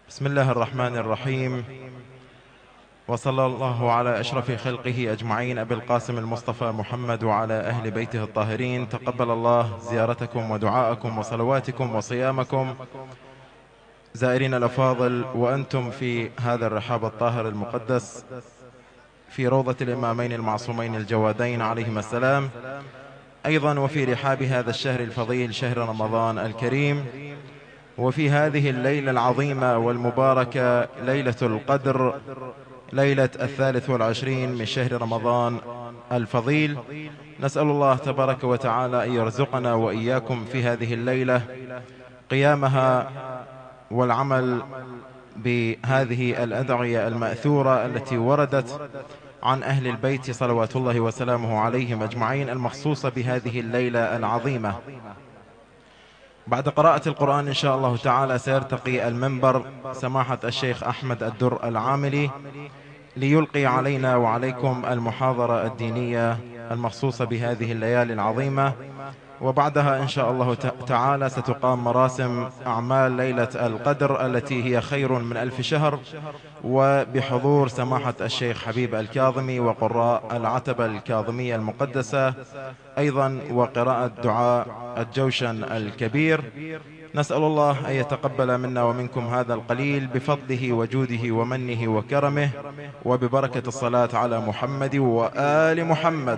بسم الله الرحمن الرحيم، وصلى الله على أشرف خلقه أجمعين أبي القاسم المصطفى محمد وعلى أهل بيته الطاهرين. تقبل الله زيارتكم ودعاءكم وصلواتكم وصيامكم زائرين الأفاضل، وأنتم في هذا الرحاب الطاهر المقدس في روضة الإمامين المعصومين الجوادين عليهما السلام، أيضا وفي رحاب هذا الشهر الفضيل شهر رمضان الكريم، وفي هذه الليلة العظيمة والمباركة ليلة القدر، ليلة 23 من شهر رمضان الفضيل. نسأل الله تبارك وتعالى أن يرزقنا وإياكم في هذه الليلة قيامها والعمل بهذه الأدعية المأثورة التي وردت عن أهل البيت صلوات الله وسلامه عليهم أجمعين، المخصوصة بهذه الليلة العظيمة. بعد قراءة القرآن إن شاء الله تعالى سيرتقي المنبر سماحة الشيخ أحمد الدر العاملي ليلقي علينا وعليكم المحاضرة الدينية المخصوصة بهذه الليالي العظيمة، وبعدها إن شاء الله تعالى ستقام مراسم أعمال ليلة القدر التي هي خير من 1000 شهر، وبحضور سماحة الشيخ حبيب الكاظمي وقراء العتبة الكاظمية المقدسة أيضا، وقراءة دعاء الجوشن الكبير. نسأل الله أن يتقبل منا ومنكم هذا القليل بفضله وجوده ومنه وكرمه، وببركة الصلاة على محمد وآل محمد.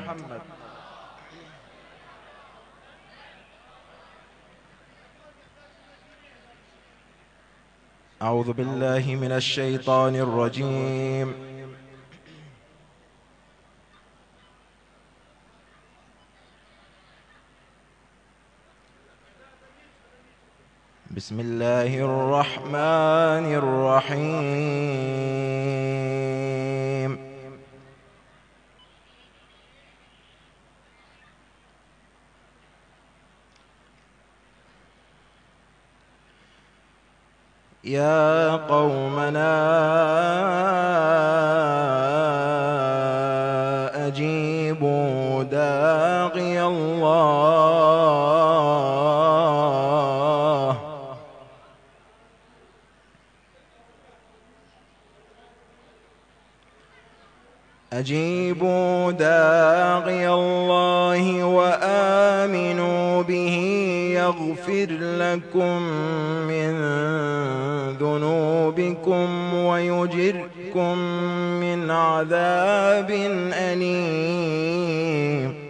أعوذ بالله من الشيطان الرجيم. بسم الله الرحمن الرحيم. يا قومنا أجيبوا داعي الله أجيبوا داعي الله وآمنوا به يغفر لكم من ذنوبكم ويجركم من عذاب أليم.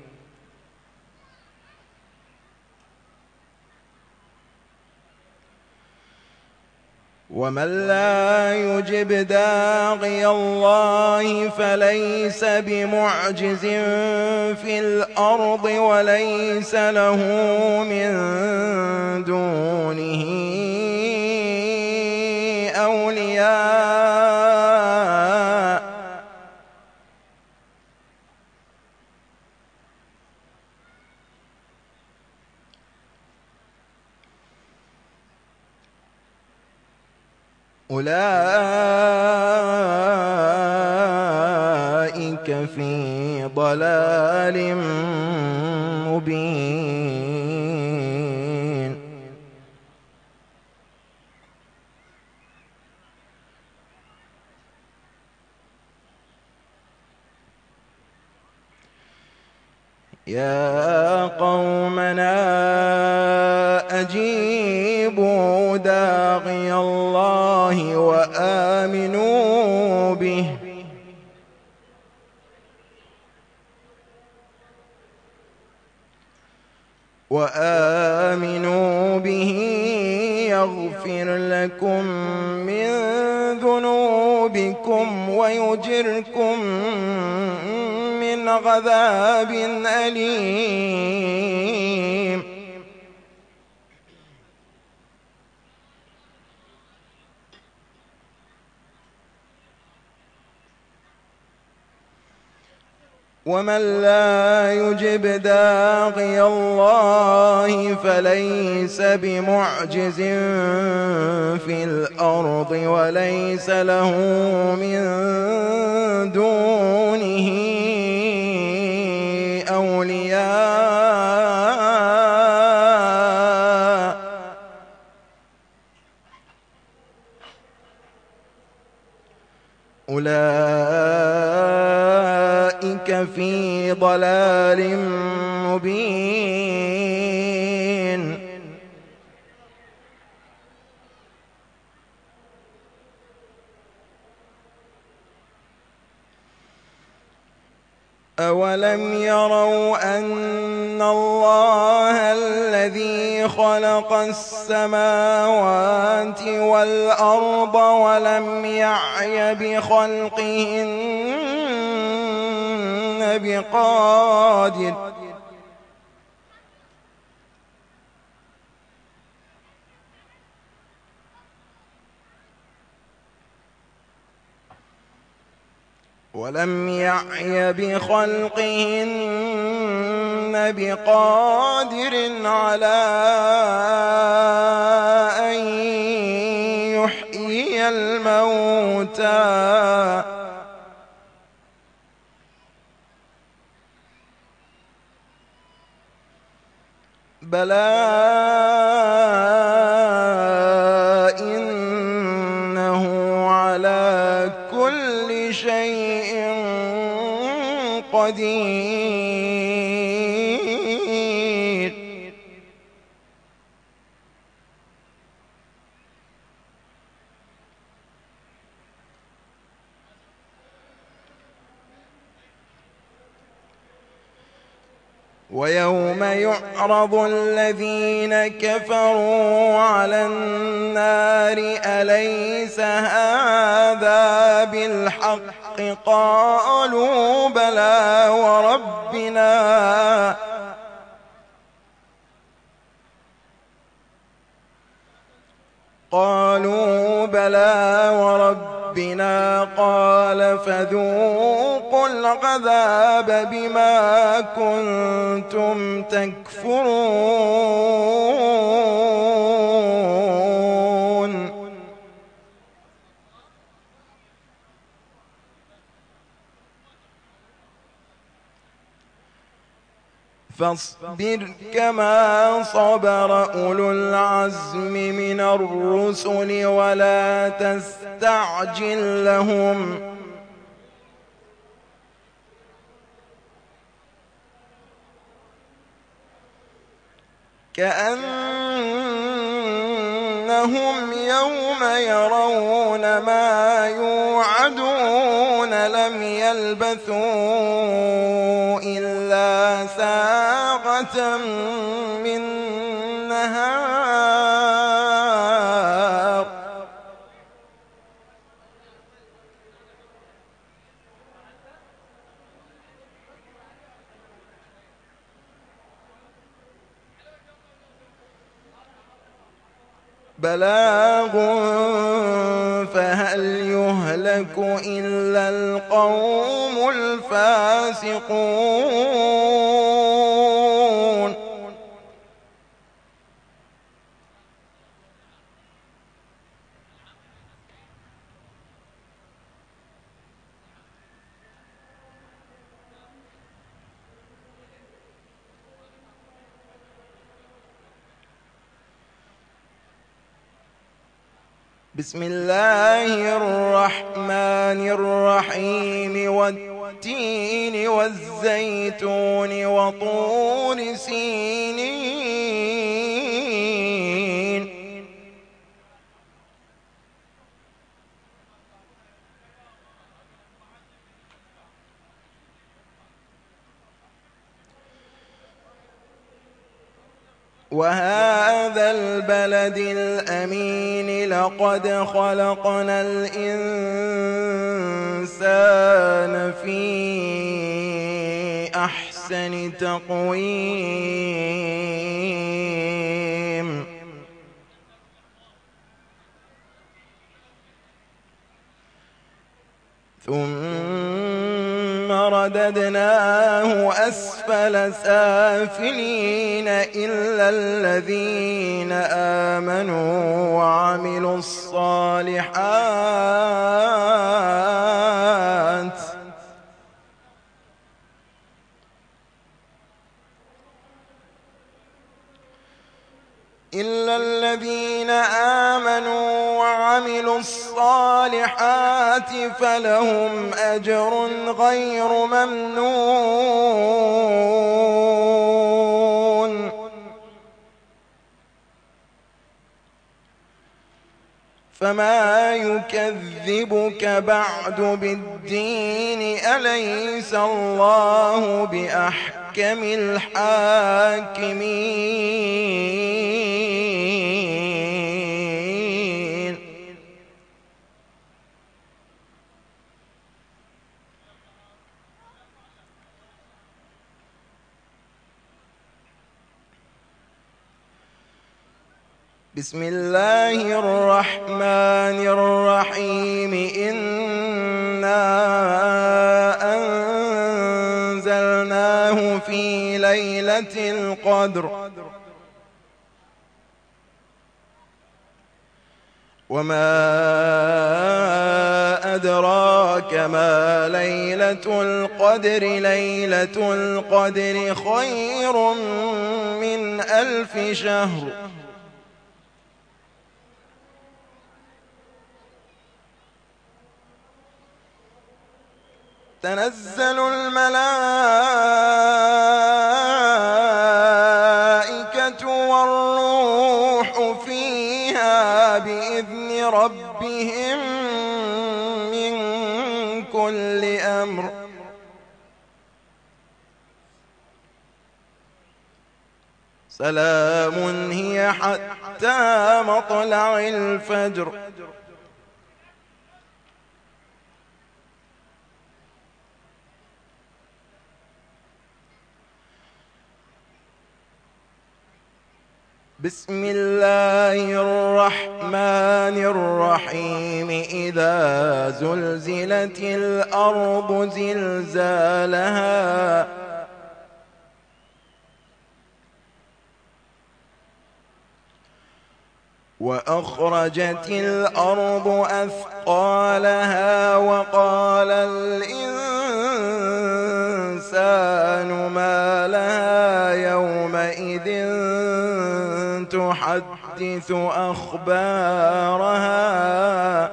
ومن لا يجب داعي الله فليس بمعجز في الأرض وليس له من دونه أولياء أولئك في ضلال مبين. يا قومنا أجيبوا داعي الله وآمنوا به يغفر لكم من ذنوبكم ويجركم من عذاب أليم. ومن لا يجب داعي الله فليس بمعجز في الأرض وليس له من دونه أولياء ضلال مبين. أولم يروا أن الله الذي خلق السماوات والأرض ولم يعي بخلقهن بقادر على أن يحيي الموتى بلى إنه على كل شيء قدير. ويوم يعرض الذين كفروا على النار أليس هذا بالحق قالوا بلى وربنا قال فذوقوا العذاب بما كنتم تكفرون. فاصبر كما صبر أولو العزم من الرسل ولا تستعجل لهم كأنهم يوم يرون ما يوعدون لم يلبثوا إلا ساعة من نهار بلاغ فهل يهلك إلا القوم الفاسقون. بسم الله الرحمن الرحيم والتين والزيتون وطور سينين وهذا البلد الأمين لقد خلقنا الإنسان في أحسن تقويم ثم رددناه أسفل سافلين إلا الذين آمنوا وعملوا الصالحات إلا الذين آمنوا وعملوا وعملوا الصالحات فلهم أجر غير ممنون. فما يكذبك بعد بالدين؟ أليس الله بأحكم الحاكمين؟ بسم الله الرحمن الرحيم. إنا أنزلناه في ليلة القدر وما أدراك ما ليلة القدر؟ ليلة القدر خير من 1000 شهر. تنزل الملائكة والروح فيها بإذن ربهم من كل أمر. سلام هي حتى مطلع الفجر. بسم الله الرحمن الرحيم. إذا زلزلت الأرض زلزالها وأخرجت الأرض أثقالها وقال الإنسان ما لها يومئذ تحدث أخبارها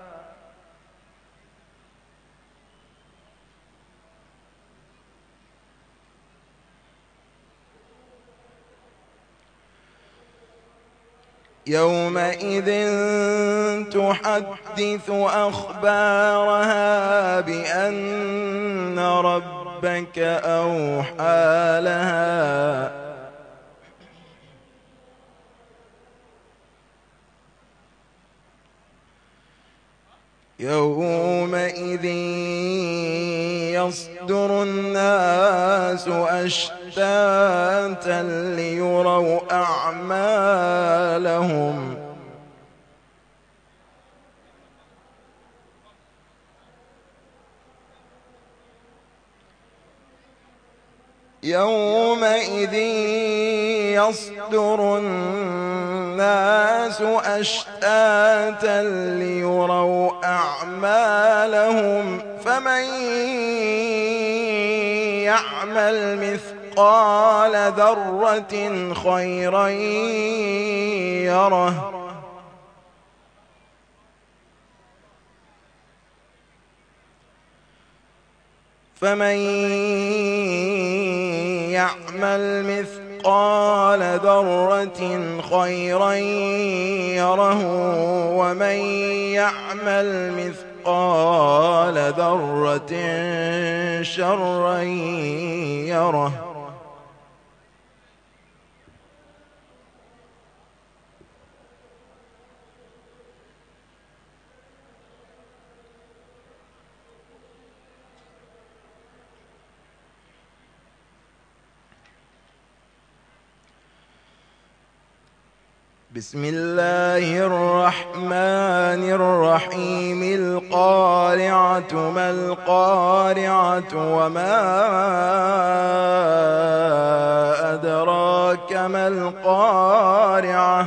يومئذ تحدث أخبارها بأن ربك أوحى لها يومئذ يصدر الناس أشتاتا ليروا أعمالهم يومئذ يصدر الناس أشتاتا ليروا أعمالهم فمن يعمل مثقال ذرة خيرا يره فمن يعمل مثقال ذرة خيرا يره ومن يعمل مثقال ذرة شرا يره. بسم الله الرحمن الرحيم. القارعة ما القارعة وما أدراك ما القارعة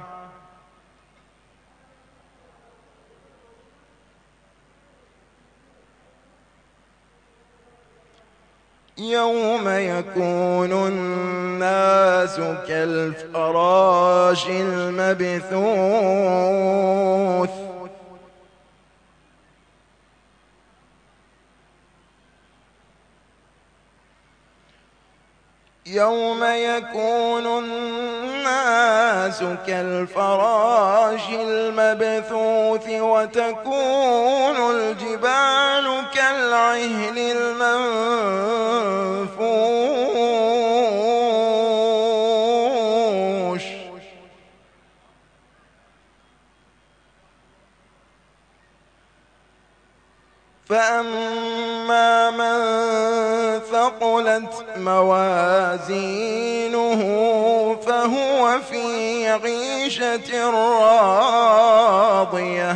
يوم يكون الناس كالفراش المبثوث يوم يكون الناس كالفراش المبثوث وتكون الجبال كالعهن المنفوش فأما من ثقلت موازينه فهو في عيشة راضية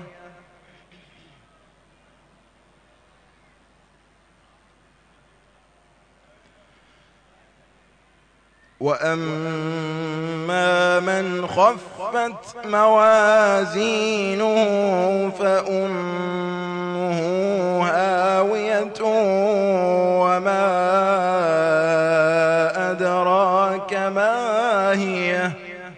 وأما من خفت موازينه فأمه هاوية وما أدراك ما هي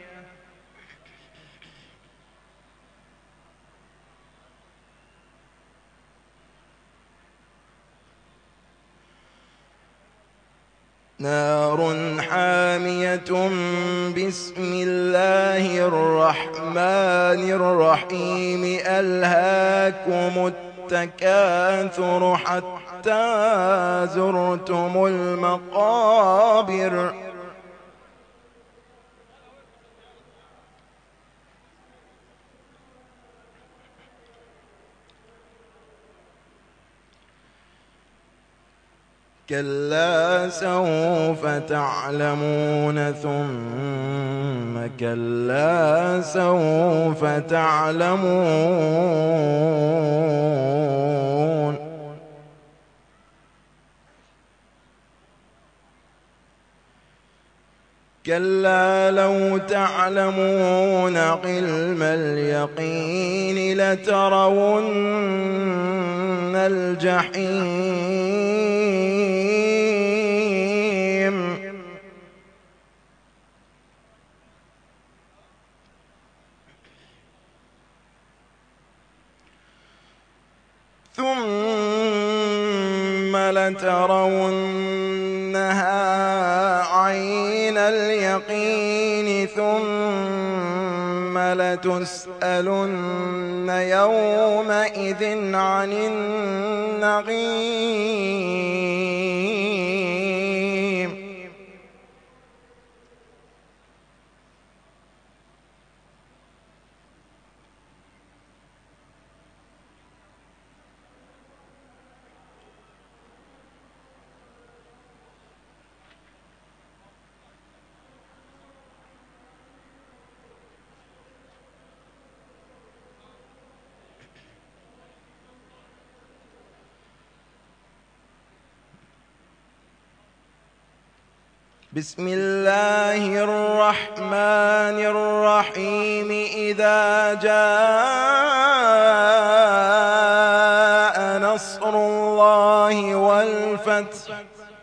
نار حامية بسم الله الرحمن الرحيم ألهاكم التكاثر حتى زرتم المقابر كلا سوف تعلمون ثم كلا سوف تعلمون كلا لو تعلمون علم اليقين لترون الجحيم ثم لترونها عين اليقين ثم لتسألن يومئذ عن النعيم بسم الله الرحمن الرحيم إذا جاء نصر الله والفتح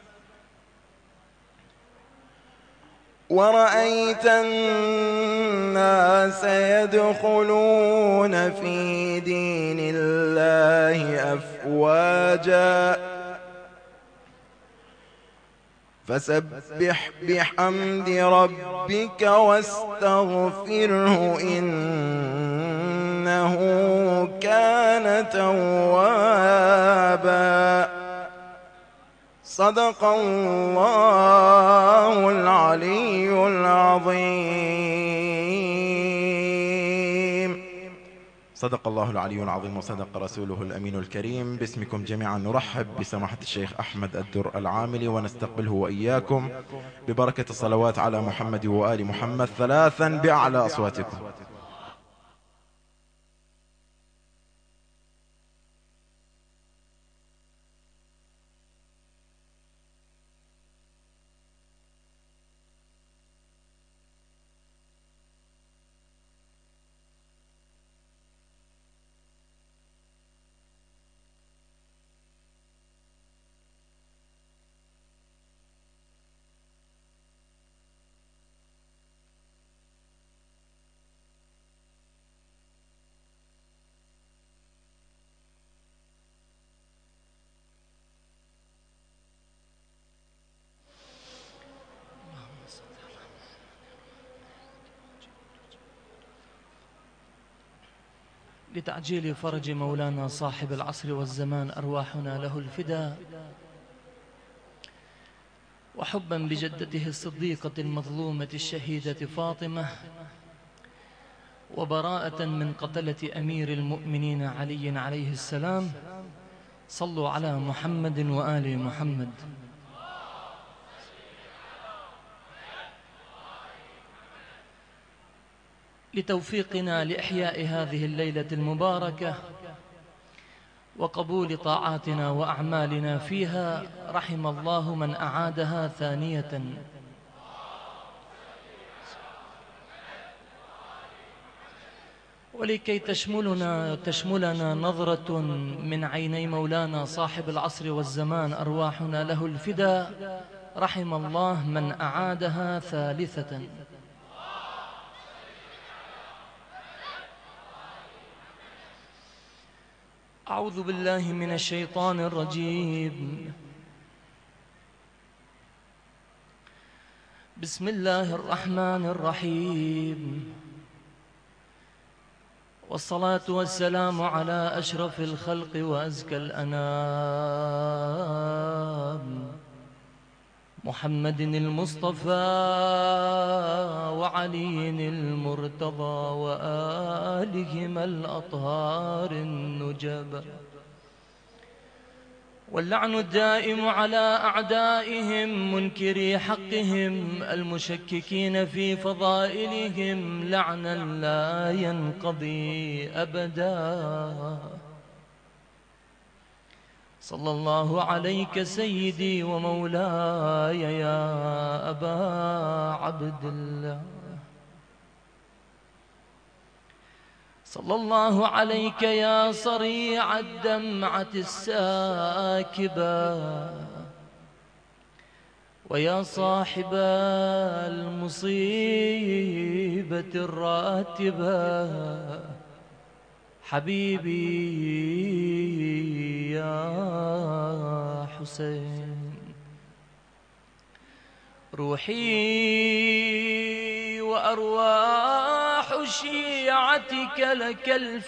ورأيت الناس يدخلون في دين الله أفواجا فسبح بحمد ربك واستغفره إنه كان توابا صدق الله العلي العظيم. صدق الله العلي العظيم وصدق رسوله الأمين الكريم. باسمكم جميعا نرحب بسماحة الشيخ أحمد الدر العاملي ونستقبله وإياكم ببركة الصلوات على محمد وآل محمد ثلاثا بأعلى أصواتكم. لتعجيل فرج مولانا صاحب العصر والزمان أرواحنا له الفداء، وحبا بجدته الصديقة المظلومة الشهيدة فاطمة، وبراءة من قتلة أمير المؤمنين علي عليه السلام. صلوا على محمد وآل محمد. لتوفيقنا لإحياء هذه الليلة المباركة وقبول طاعاتنا وأعمالنا فيها، رحم الله من أعادها ثانية. ولكي تشملنا نظرة من عيني مولانا صاحب العصر والزمان أرواحنا له الفداء، رحم الله من أعادها ثالثة. أعوذ بالله من الشيطان الرجيم. بسم الله الرحمن الرحيم، والصلاة والسلام على أشرف الخلق وأزكى الأنام، محمد المصطفى وعلي المرتضى وآلهما الأطهار النجبا، واللعن الدائم على أعدائهم منكري حقهم المشككين في فضائلهم لعنا لا ينقضي أبدا. صلى الله عليك سيدي ومولاي يا أبا عبد الله، صلى الله عليك يا صريع الدمعة الساكبة، ويا صاحب المصيبة الراتبة، حبيبي يا حسين. روحي وأرواح شيعتك لك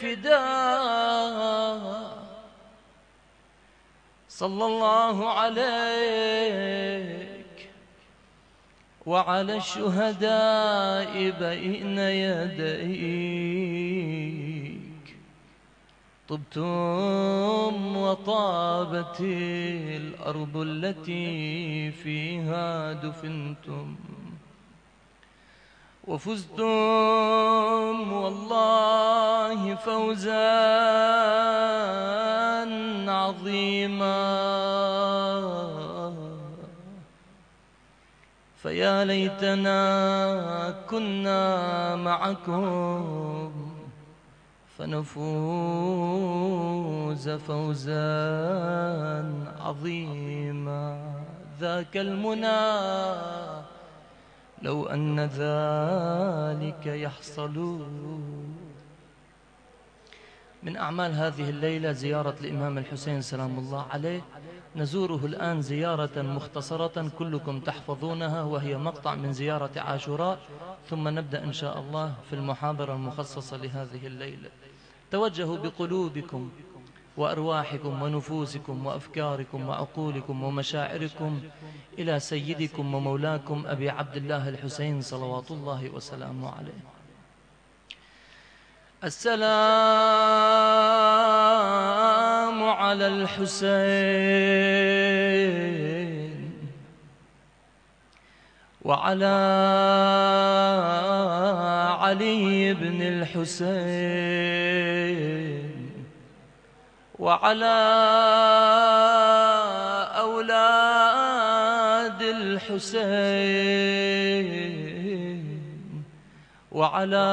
الفداء، صلى الله عليك وعلى الشهداء بين يديك، طبتم وطابت الأرض التي فيها دفنتم، وفزتم والله فوزا عظيما. فيا ليتنا كنا معكم فنفوز فوزا عظيما. ذاك المنى لو أن ذلك يحصل. من أعمال هذه الليلة زيارة الإمام الحسين سلام الله عليه، نزوره الآن زيارة مختصرة كلكم تحفظونها، وهي مقطع من زيارة عاشوراء، ثم نبدأ إن شاء الله في المحاضرة المخصصة لهذه الليلة. توجهوا بقلوبكم وأرواحكم ونفوسكم وأفكاركم وعقولكم ومشاعركم إلى سيدكم ومولاكم أبي عبد الله الحسين صلوات الله وسلامه عليه. السلام على الحسين وعلى علي بن الحسين وعلى أولاد الحسين وعلى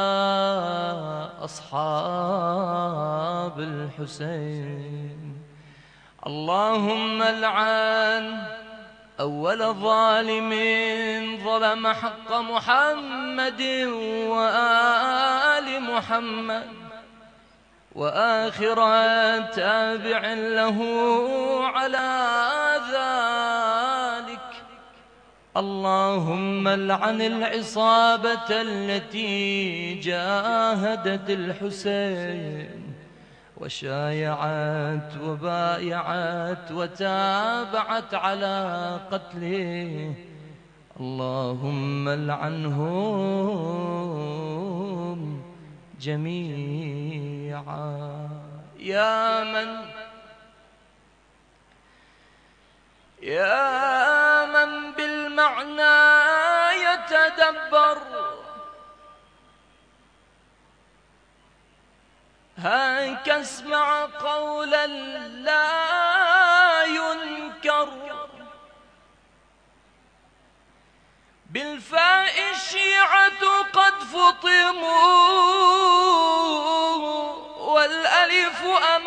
أصحاب الحسين. اللهم العن أول ظالم ظلم حق محمد وآل محمد، وآخر تابع له على ذلك، اللهم لعن العصابة التي جاهدت الحسين وشايعت وبايعت وتابعت على قتله، اللهم لعنهم جميعا. يا من بالمعنى يتدبر، هاك اسمع قولا لا ينكر، بالفاء الشيعة قد فطموا والألف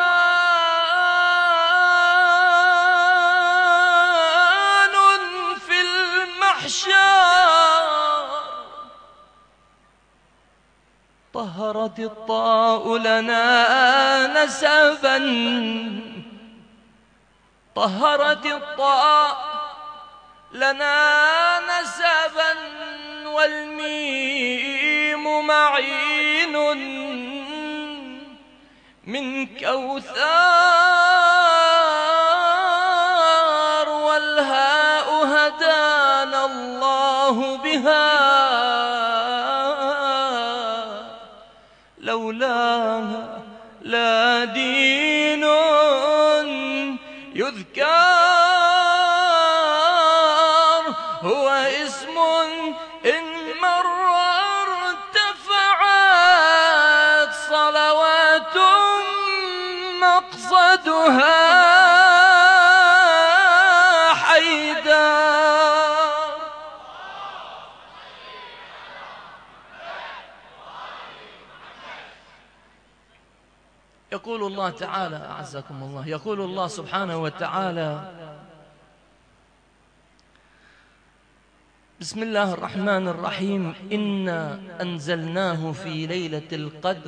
أمان في المحشر، طهرت الطاء لنا نسبا، طهرت الطاء لنا نسبا، والميم معين من كوثر، والهاء هدانا الله بها، لولاها لا دين يذكر، هو اسم إن مر ارتفعت صلوات مقصدها حيدر. يقول الله تعالى أعزكم الله، يقول الله سبحانه وتعالى: بسم الله الرحمن الرحيم، إنا أنزلناه في ليلة القدر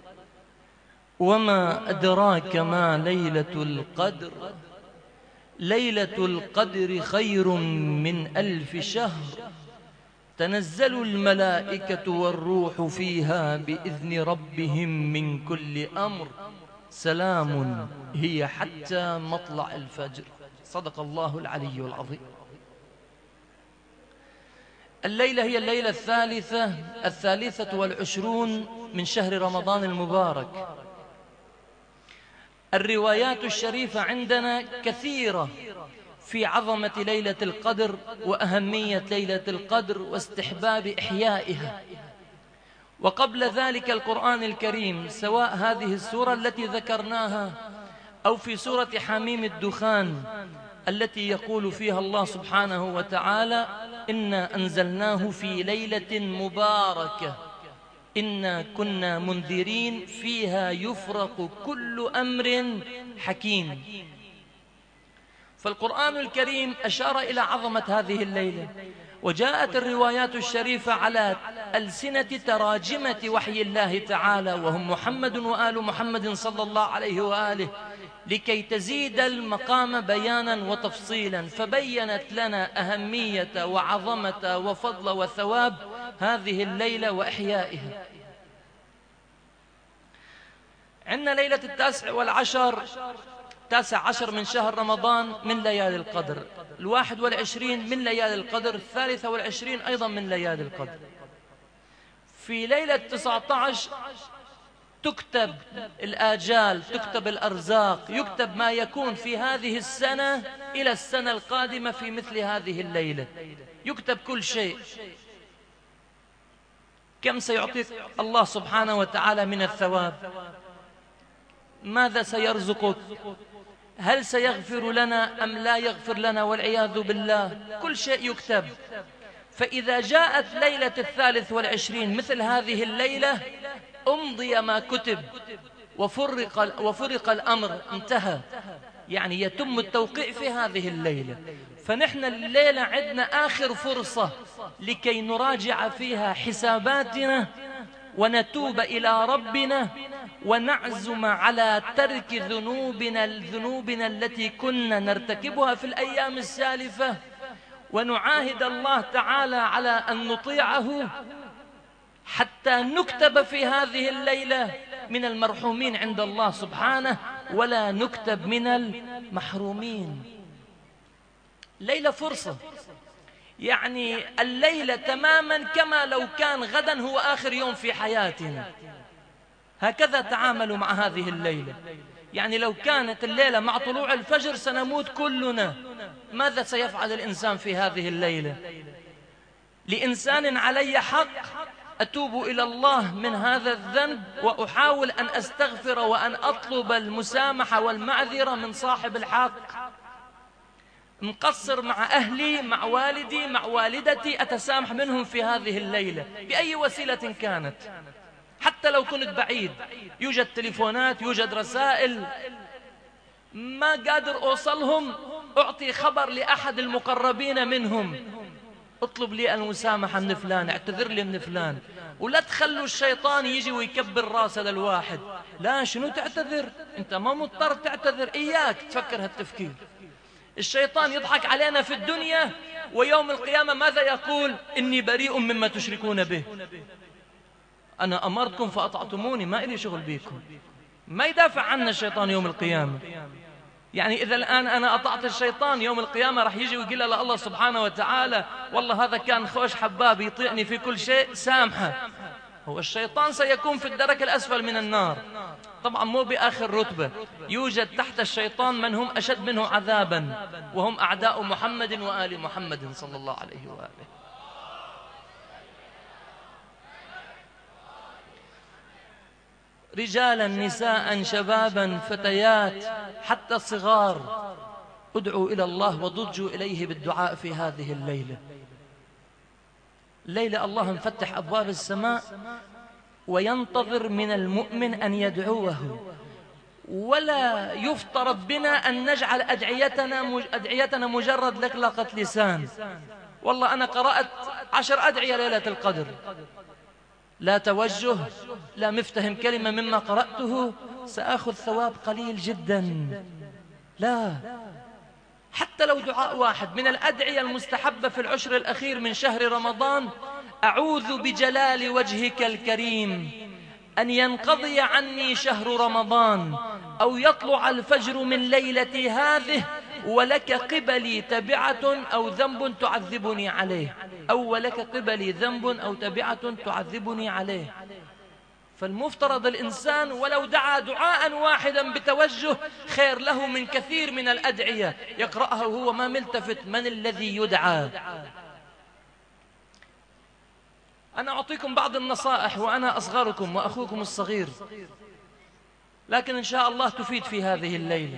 وما أدراك ما ليلة القدر، ليلة القدر خير من 1000 شهر، تنزل الملائكة والروح فيها بإذن ربهم من كل أمر، سلام هي حتى مطلع الفجر. صدق الله العلي العظيم. الليلة هي الليلة الثالثة والعشرون من شهر رمضان المبارك. الروايات الشريفة عندنا كثيرة في عظمة ليلة القدر وأهمية ليلة القدر واستحباب إحيائها. وقبل ذلك القرآن الكريم، سواء هذه السورة التي ذكرناها أو في سورة حميم الدخان التي يقول فيها الله سبحانه وتعالى: إنا أنزلناه في ليلة مباركة إنا كنا منذرين فيها يفرق كل أمر حكيم. فالقرآن الكريم أشار إلى عظمة هذه الليلة، وجاءت الروايات الشريفة على ألسنة تراجمة وحي الله تعالى، وهم محمد وآل محمد صلى الله عليه وآله، لكي تزيد المقام بيانا وتفصيلا، فبينت لنا أهمية وعظمة وفضل وثواب هذه الليلة وإحيائها. عندنا ليلة 19 19 من شهر رمضان من ليالي القدر، 21 من ليالي القدر، 23 أيضا من ليالي القدر. في ليلة 19 تكتب الآجال، تكتب الأرزاق، يكتب ما يكون في هذه السنة إلى السنة القادمة في مثل هذه الليلة، يكتب كل شيء. كم سيعطيك الله سبحانه وتعالى من الثواب؟ ماذا سيرزقك؟ هل سيغفر لنا أم لا يغفر لنا والعياذ بالله؟ كل شيء يكتب. فإذا جاءت ليلة 23 مثل هذه الليلة، أمضي ما كتب وفرق الأمر، انتهى، يعني يتم التوقيع في هذه الليلة. فنحن الليلة عندنا آخر فرصة لكي نراجع فيها حساباتنا ونتوب إلى ربنا ونعزم على ترك ذنوبنا التي كنا نرتكبها في الأيام السالفة، ونعاهد الله تعالى على أن نطيعه حتى نكتب في هذه الليلة من المرحومين عند الله سبحانه، ولا نكتب من المحرومين. ليلة فرصة، يعني الليلة تماما كما لو كان غدا هو آخر يوم في حياتنا. هكذا تعاملوا مع هذه الليلة. يعني لو كانت الليلة مع طلوع الفجر سنموت كلنا، ماذا سيفعل الإنسان في هذه الليلة؟ لإنسان علي حق أتوب إلى الله من هذا الذنب، وأحاول أن أستغفر وأن أطلب المسامحة والمعذرة من صاحب الحق. مقصر مع أهلي، مع والدي، مع والدتي، أتسامح منهم في هذه الليلة بأي وسيلة كانت، حتى لو كنت بعيد. يوجد تليفونات، يوجد رسائل، ما قادر أوصلهم، أعطي خبر لأحد المقربين منهم، اطلب لي المسامحة من فلان، اعتذر لي من فلان. ولا تخلوا الشيطان يجي ويكبر راسه للواحد. لا، شنو تعتذر؟ انت ما مضطر تعتذر، إياك تفكر هالتفكير. الشيطان يضحك علينا في الدنيا، ويوم القيامة ماذا يقول؟ إني بريء مما تشركون به، أنا أمرتكم فأطعتموني، ما إلي شغل بيكم. ما يدافع عنا الشيطان يوم القيامة. يعني إذا الآن أنا أطعت الشيطان، يوم القيامة راح يجي ويقول له الله سبحانه وتعالى والله هذا كان خوش حباب يطيعني في كل شيء، سامحه. هو الشيطان سيكون في الدرك الأسفل من النار، طبعا مو بآخر رتبة. يوجد تحت الشيطان من هم أشد منه عذابا، وهم أعداء محمد وآل محمد صلى الله عليه وآله. رجالا نساء شبابا فتيات حتى الصغار، ادعوا إلى الله وضجوا إليه بالدعاء في هذه الليلة. ليلة الله مفتح أبواب السماء وينتظر من المؤمن أن يدعوه، ولا يفترض بنا أن نجعل أدعيتنا مجرد لكلقة لسان. والله أنا قرأت 10 أدعية ليلة القدر، لا توجه، لا مفتهم كلمة مما قرأته سأخذ ثواب قليل جدا. لا، حتى لو دعاء واحد من الأدعية المستحبة في العشر الأخير من شهر رمضان: أعوذ بجلال وجهك الكريم أن ينقضي عني شهر رمضان، أو يطلع الفجر من ليلتي هذه ولك قبلي تبعة أو ذنب تعذبني عليه، أو ولك قبلي ذنب أو تبعة تعذبني عليه. فالمفترض الإنسان ولو دعا دعاء واحدا بتوجه خير له من كثير من الأدعية يقرأها وهو ما ملتفت من الذي يدعى. أنا أعطيكم بعض النصائح وأنا أصغركم وأخوكم الصغير، لكن إن شاء الله تفيد في هذه الليلة.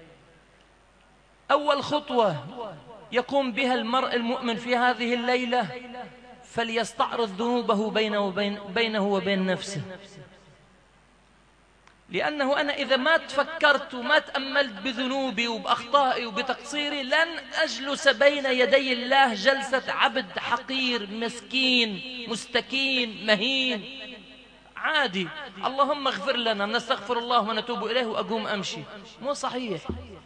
أول خطوة يقوم بها المرء المؤمن في هذه الليلة: فليستعرض ذنوبه بينه وبين نفسه. لأنه أنا إذا ما تفكرت وما تأملت بذنوبي وبأخطائي وبتقصيري لن أجلس بين يدي الله جلسة عبد حقير مسكين مستكين مهين عادي. اللهم اغفر لنا، نستغفر الله ونتوب إليه وأقوم أمشي. مو صحيح.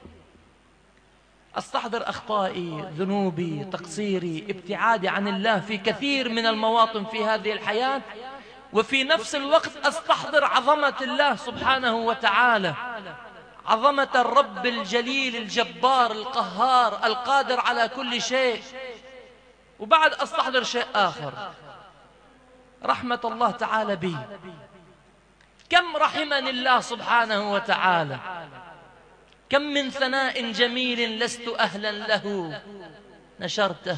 أستحضر أخطائي، ذنوبي، تقصيري، ابتعادي عن الله في كثير من المواطن في هذه الحياة، وفي نفس الوقت أستحضر عظمة الله سبحانه وتعالى، عظمة الرب الجليل الجبار القهار القادر على كل شيء. وبعد أستحضر شيء آخر: رحمة الله تعالى بي. كم رحمني الله سبحانه وتعالى، كم من ثناء جميل لست أهلا له نشرته،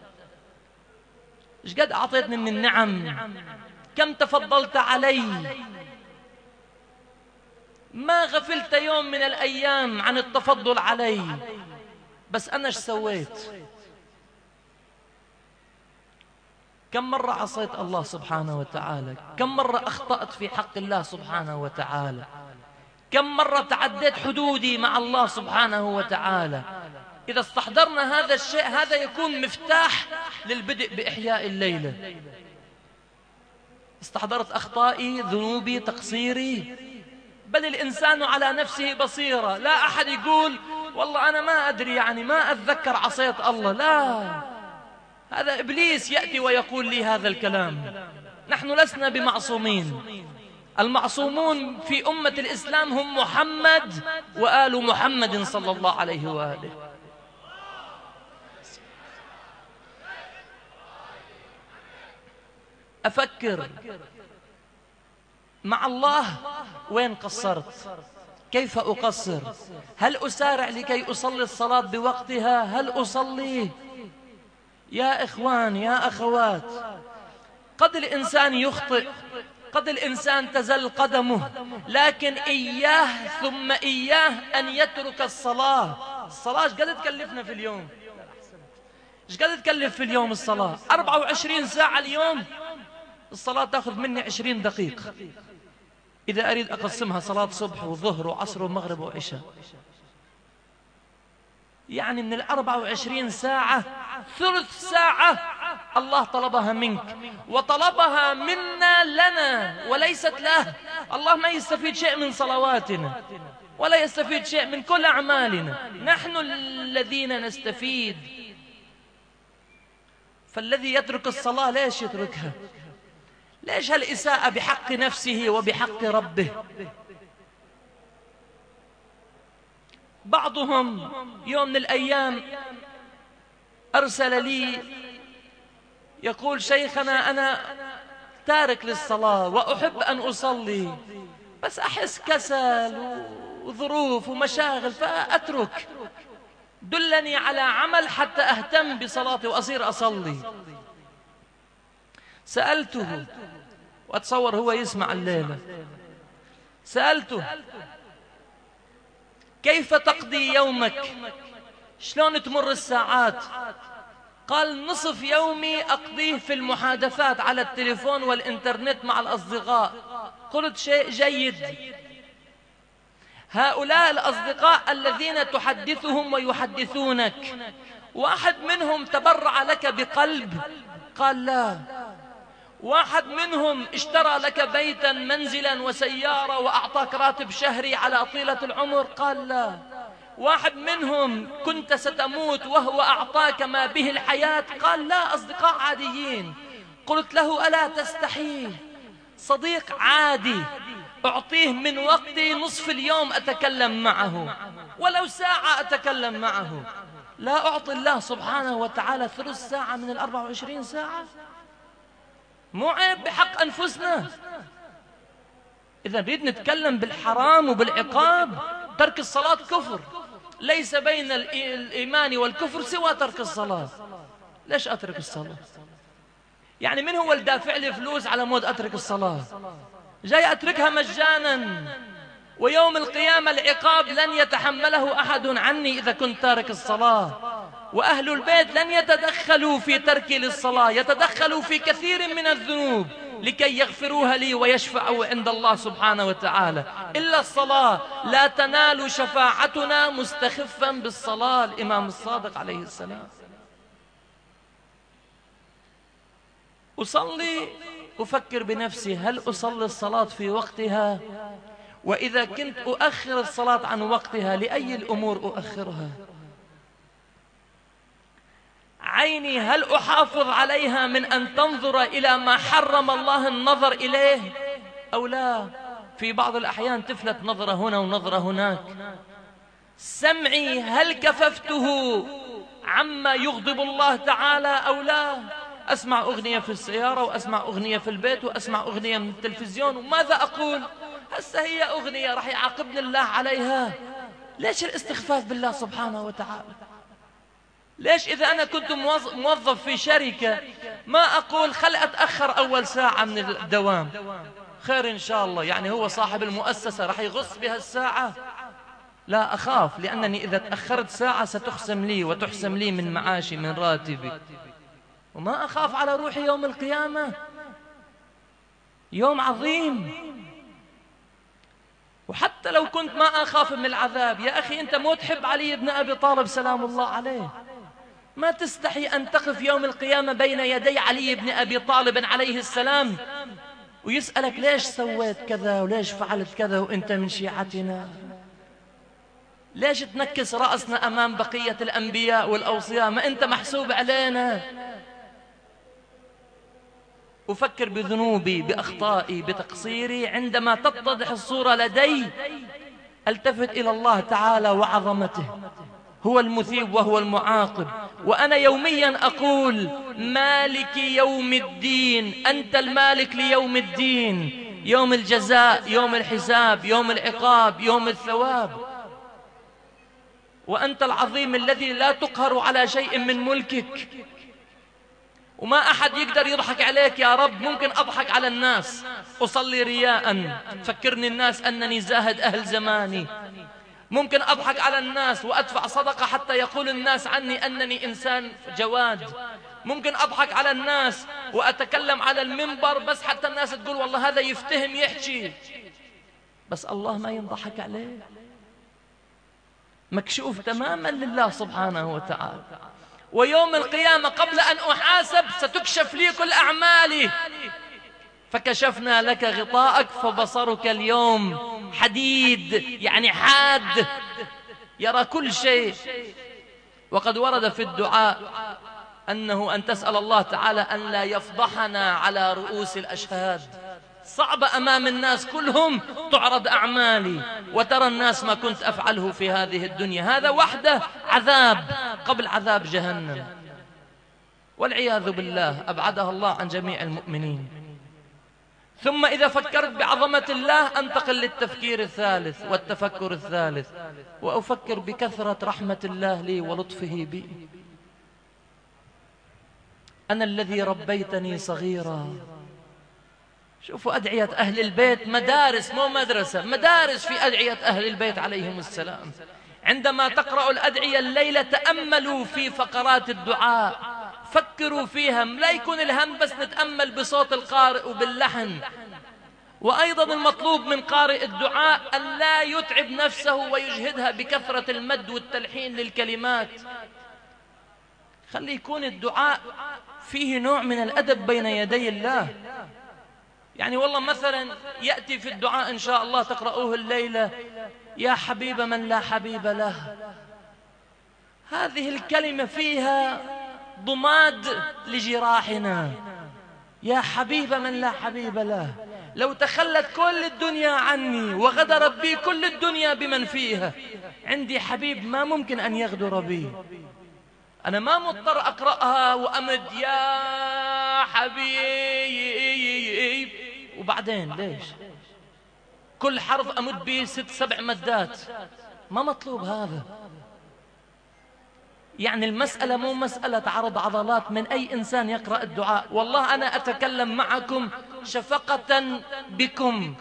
إيش قد أعطيتني من النعم، كم تفضلت علي. ما غفلت يوم من الأيام عن التفضل علي، بس أنا إيش سويت؟ كم مرة عصيت الله سبحانه وتعالى، كم مرة أخطأت في حق الله سبحانه وتعالى، كم مرة تعديت حدودي مع الله سبحانه وتعالى. إذا استحضرنا هذا الشيء هذا يكون مفتاح للبدء بإحياء الليلة. استحضرت أخطائي، ذنوبي، تقصيري، بل الإنسان على نفسه بصيرة. لا أحد يقول والله أنا ما أدري، يعني ما أتذكر عصيت الله. لا، هذا إبليس يأتي ويقول لي هذا الكلام. نحن لسنا بمعصومين، المعصومون في أمة الإسلام هم محمد وآل محمد صلى الله عليه وآله. أفكر مع الله وين قصرت؟ كيف أقصر؟ هل أسارع لكي أصلي الصلاة بوقتها؟ هل أصلي؟ يا إخوان يا أخوات، قد الإنسان يخطئ، قد الإنسان تزل قدمه، لكن إياه ثم إياه أن يترك الصلاة. الصلاة ايش قد تكلفنا في اليوم؟ ايش قد تكلف في اليوم الصلاة؟ 24 ساعة اليوم الصلاة تأخذ مني 20 دقيقة إذا أريد أقسمها صلاة صبح وظهر وعصر ومغرب وعشاء. يعني من 24 ساعة ثلث ساعة الله طلبها منك وطلبها منا لنا وليست له. الله ما يستفيد شيء من صلواتنا ولا يستفيد شيء من كل أعمالنا، نحن الذين نستفيد. فالذي يترك الصلاة ليش يتركها؟ ليش هالإساءة بحق نفسه وبحق ربه؟ بعضهم يوم من الأيام أرسل لي يقول شيخنا أنا تارك للصلاة وأحب أن أصلي، بس أحس كسل وظروف ومشاغل فأترك، دلني على عمل حتى أهتم بصلاتي وأصير أصلي. سألته، وأتصور هو يسمع الليلة، سألته كيف تقضي يومك؟ شلون تمر الساعات؟ قال نصف يومي أقضيه في المحادثات على التليفون والإنترنت مع الأصدقاء. قلت شيء جيد، هؤلاء الأصدقاء الذين تحدثهم ويحدثونك واحد منهم تبرع لك بقلب؟ قال لا. واحد منهم اشترى لك بيتا منزلا وسيارة وأعطاك راتب شهري على طيلة العمر؟ قال لا. واحد منهم كنت ستموت وهو أعطاك ما به الحياة؟ قال لا، أصدقاء عاديين. قلت له ألا تستحيه؟ صديق عادي أعطيه من وقتي نصف اليوم أتكلم معه، ولو ساعة أتكلم معه، لا أعطي الله سبحانه وتعالى ثلث ساعة من 24 ساعة؟ مو عيب بحق أنفسنا؟ إذا نريد نتكلم بالحرام وبالعقاب، ترك الصلاة كفر، ليس بين الإيمان والكفر سوى ترك الصلاة. ليش أترك الصلاة؟ يعني من هو الدافع لي فلوس على مود أترك الصلاة؟ جاي أتركها مجانا، ويوم القيامة العقاب لن يتحمله أحد عني إذا كنت تارك الصلاة. وأهل البيت لن يتدخلوا في تركي للصلاة، يتدخلوا في كثير من الذنوب لكي يغفروها لي ويشفعوا عند الله سبحانه وتعالى. إلا الصلاة لا تنال شفاعتنا مستخفا بالصلاة، الإمام الصادق عليه السلام. أصلي أفكر بنفسي، هل أصلي الصلاة في وقتها؟ وإذا كنت أؤخر الصلاة عن وقتها لأي الأمور أؤخرها؟ عيني هل أحافظ عليها من أن تنظر إلى ما حرم الله النظر إليه أو لا؟ في بعض الأحيان تفلت نظرة هنا ونظرة هناك. سمعي هل كففته عما يغضب الله تعالى أو لا؟ أسمع أغنية في السيارة وأسمع أغنية في البيت وأسمع أغنية من التلفزيون، وماذا أقول؟ هسه هي أغنية راح يعاقبني الله عليها. ليش الاستخفاف بالله سبحانه وتعالى؟ ليش إذا أنا كنت موظف في شركة ما أقول خل أتأخر أول ساعة من الدوام، خير إن شاء الله، يعني هو صاحب المؤسسة راح يغص بها الساعة؟ لا، أخاف، لأنني إذا تأخرت ساعة ستخصم لي وتحسم لي من معاشي من راتبي، وما أخاف على روحي يوم القيامة. يوم عظيم. وحتى لو كنت ما أخاف من العذاب، يا أخي أنت مو تحب علي بن أبي طالب سلام الله عليه؟ ما تستحي أن تقف يوم القيامة بين يدي علي بن أبي طالب عليه السلام ويسألك ليش سويت كذا وليش فعلت كذا وأنت من شيعتنا؟ ليش تنكس رأسنا أمام بقية الأنبياء والأوصياء؟ ما أنت محسوب علينا. أفكر بذنوبي، بأخطائي، بتقصيري. عندما تتضح الصورة لدي التفت إلى الله تعالى وعظمته، هو المثيب وهو المعاقب. وأنا يوميا أقول مالك يوم الدين، أنت المالك ليوم الدين، يوم الجزاء، يوم الحساب، يوم العقاب، يوم الثواب. وأنت العظيم الذي لا تقهر على شيء من ملكك، وما أحد يقدر يضحك عليك يا رب. ممكن أضحك على الناس، أصلي رياء فكرني الناس أنني زاهد أهل زماني. ممكن أضحك على الناس وأدفع صدقة حتى يقول الناس عني أنني إنسان جواد. ممكن أضحك على الناس وأتكلم على المنبر بس حتى الناس تقول والله هذا يفتهم يحكي. بس الله ما ينضحك عليه، مكشوف تماما لله سبحانه وتعالى. ويوم القيامة قبل أن أحاسب ستكشف لي كل أعمالي. فكشفنا لك غطاءك فبصرك اليوم حديد، يعني حاد، يرى كل شيء. وقد ورد في الدعاء أن تسأل الله تعالى أن لا يفضحنا على رؤوس الأشهاد. صعب أمام الناس كلهم تعرض أعمالي وترى الناس ما كنت أفعله في هذه الدنيا. هذا وحده عذاب قبل عذاب جهنم، والعياذ بالله، أبعدها الله عن جميع المؤمنين. ثم إذا فكرت بعظمة الله أنتقل للتفكير الثالث والتفكر الثالث، وأفكر بكثرة رحمة الله لي ولطفه بي. أنا الذي ربيتني صغيرا. شوفوا أدعية أهل البيت، مدارس مو مدرسة، مدارس في أدعية أهل البيت عليهم السلام. عندما تقرأوا الأدعية الليلة تأملوا في فقرات الدعاء، فكروا فيها، لا يكون الهم بس نتأمل بصوت القارئ وباللحن. وأيضا المطلوب من قارئ الدعاء أن لا يتعب نفسه ويجهدها بكثرة المد والتلحين للكلمات. خلي يكون الدعاء فيه نوع من الأدب بين يدي الله. يعني والله مثلا يأتي في الدعاء إن شاء الله تقرأوه الليلة يا حبيب من لا حبيب له. هذه الكلمة فيها ضماد لجراحنا. يا حبيب من لا حبيب له، لو تخلت كل الدنيا عني وغدرت بي كل الدنيا بمن فيها، عندي حبيب ما ممكن أن يغدر بي. أنا ما مضطر أقرأها وأمد يا حبيب وبعدين ليش كل حرف أمد به 6-7 مدات. ما مطلوب هذا. يعني المسألة مو مسألة عرض عضلات من أي إنسان يقرأ الدعاء. والله أنا أتكلم معكم شفقة بكم،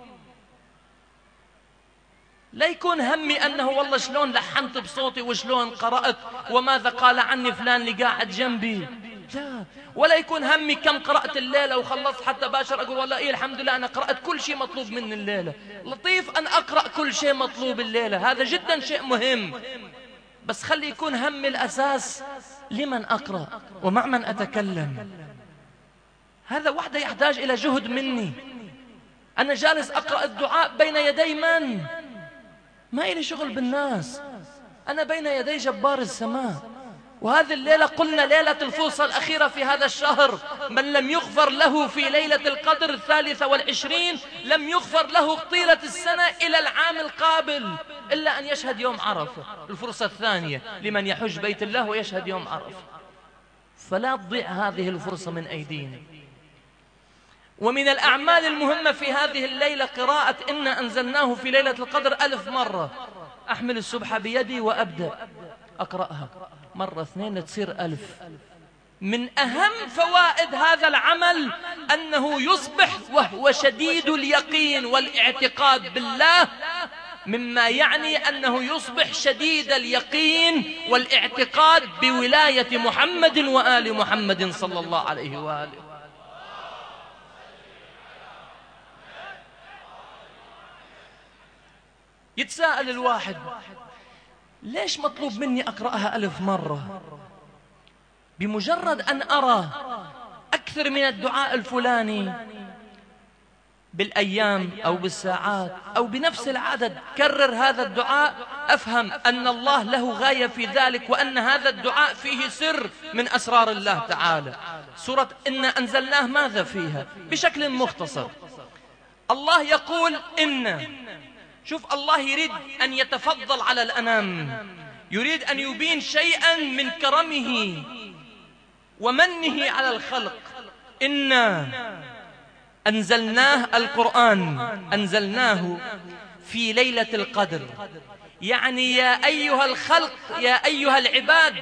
لا يكون همي أنه والله شلون لحنت بصوتي وشلون قرأت وماذا قال عني فلان اللي قاعد جنبي، لا. ولا يكون همي كم قرأت الليلة وخلصت حتى باشر أقول والله إيه الحمد لله أنا قرأت كل شيء مطلوب مني الليلة. لطيف أن أقرأ كل شيء مطلوب الليلة، هذا جدا شيء مهم، بس خلي يكون همي الأساس لمن أقرأ ومع من أتكلم. هذا وحده يحتاج إلى جهد مني. أنا جالس أقرأ الدعاء بين يدي من؟ ما إلي شغل بالناس، أنا بين يدي جبار السماء. وهذه الليلة قلنا ليلة الفرصة الأخيرة في هذا الشهر، من لم يغفر له في ليلة القدر 23 لم يغفر له طيلة السنة إلى العام القابل إلا أن يشهد يوم عرفة، الفرصة الثانية لمن يحج بيت الله ويشهد يوم عرفة. فلا تضيع هذه الفرصة من أيدينا. ومن الأعمال المهمة في هذه الليلة قراءة إنا أنزلناه في ليلة القدر 1000 مرة. أحمل السبحة بيدي وأبدأ أقرأها مرة 2 تصير 1000. من أهم فوائد هذا العمل أنه يصبح وهو شديد اليقين والاعتقاد بالله، مما يعني أنه يصبح شديد اليقين والاعتقاد بولاية محمد وآل محمد صلى الله عليه وآله. يتساءل الواحد ليش مطلوب مني أقرأها 1000 مرة؟ بمجرد أن أرى أكثر من الدعاء الفلاني بالأيام أو بالساعات أو بنفس العدد، كرر هذا الدعاء، أفهم أن الله له غاية في ذلك، وأن هذا الدعاء فيه سر من أسرار الله تعالى. سورة إنا أنزلناه ماذا فيها؟ بشكل مختصر الله يقول إن، شوف الله يريد أن يتفضل على الأنام، يريد أن يبين شيئا من كرمه ومنه على الخلق. إنا أنزلناه، القرآن أنزلناه في ليلة القدر، يعني يا أيها الخلق، يا أيها العباد،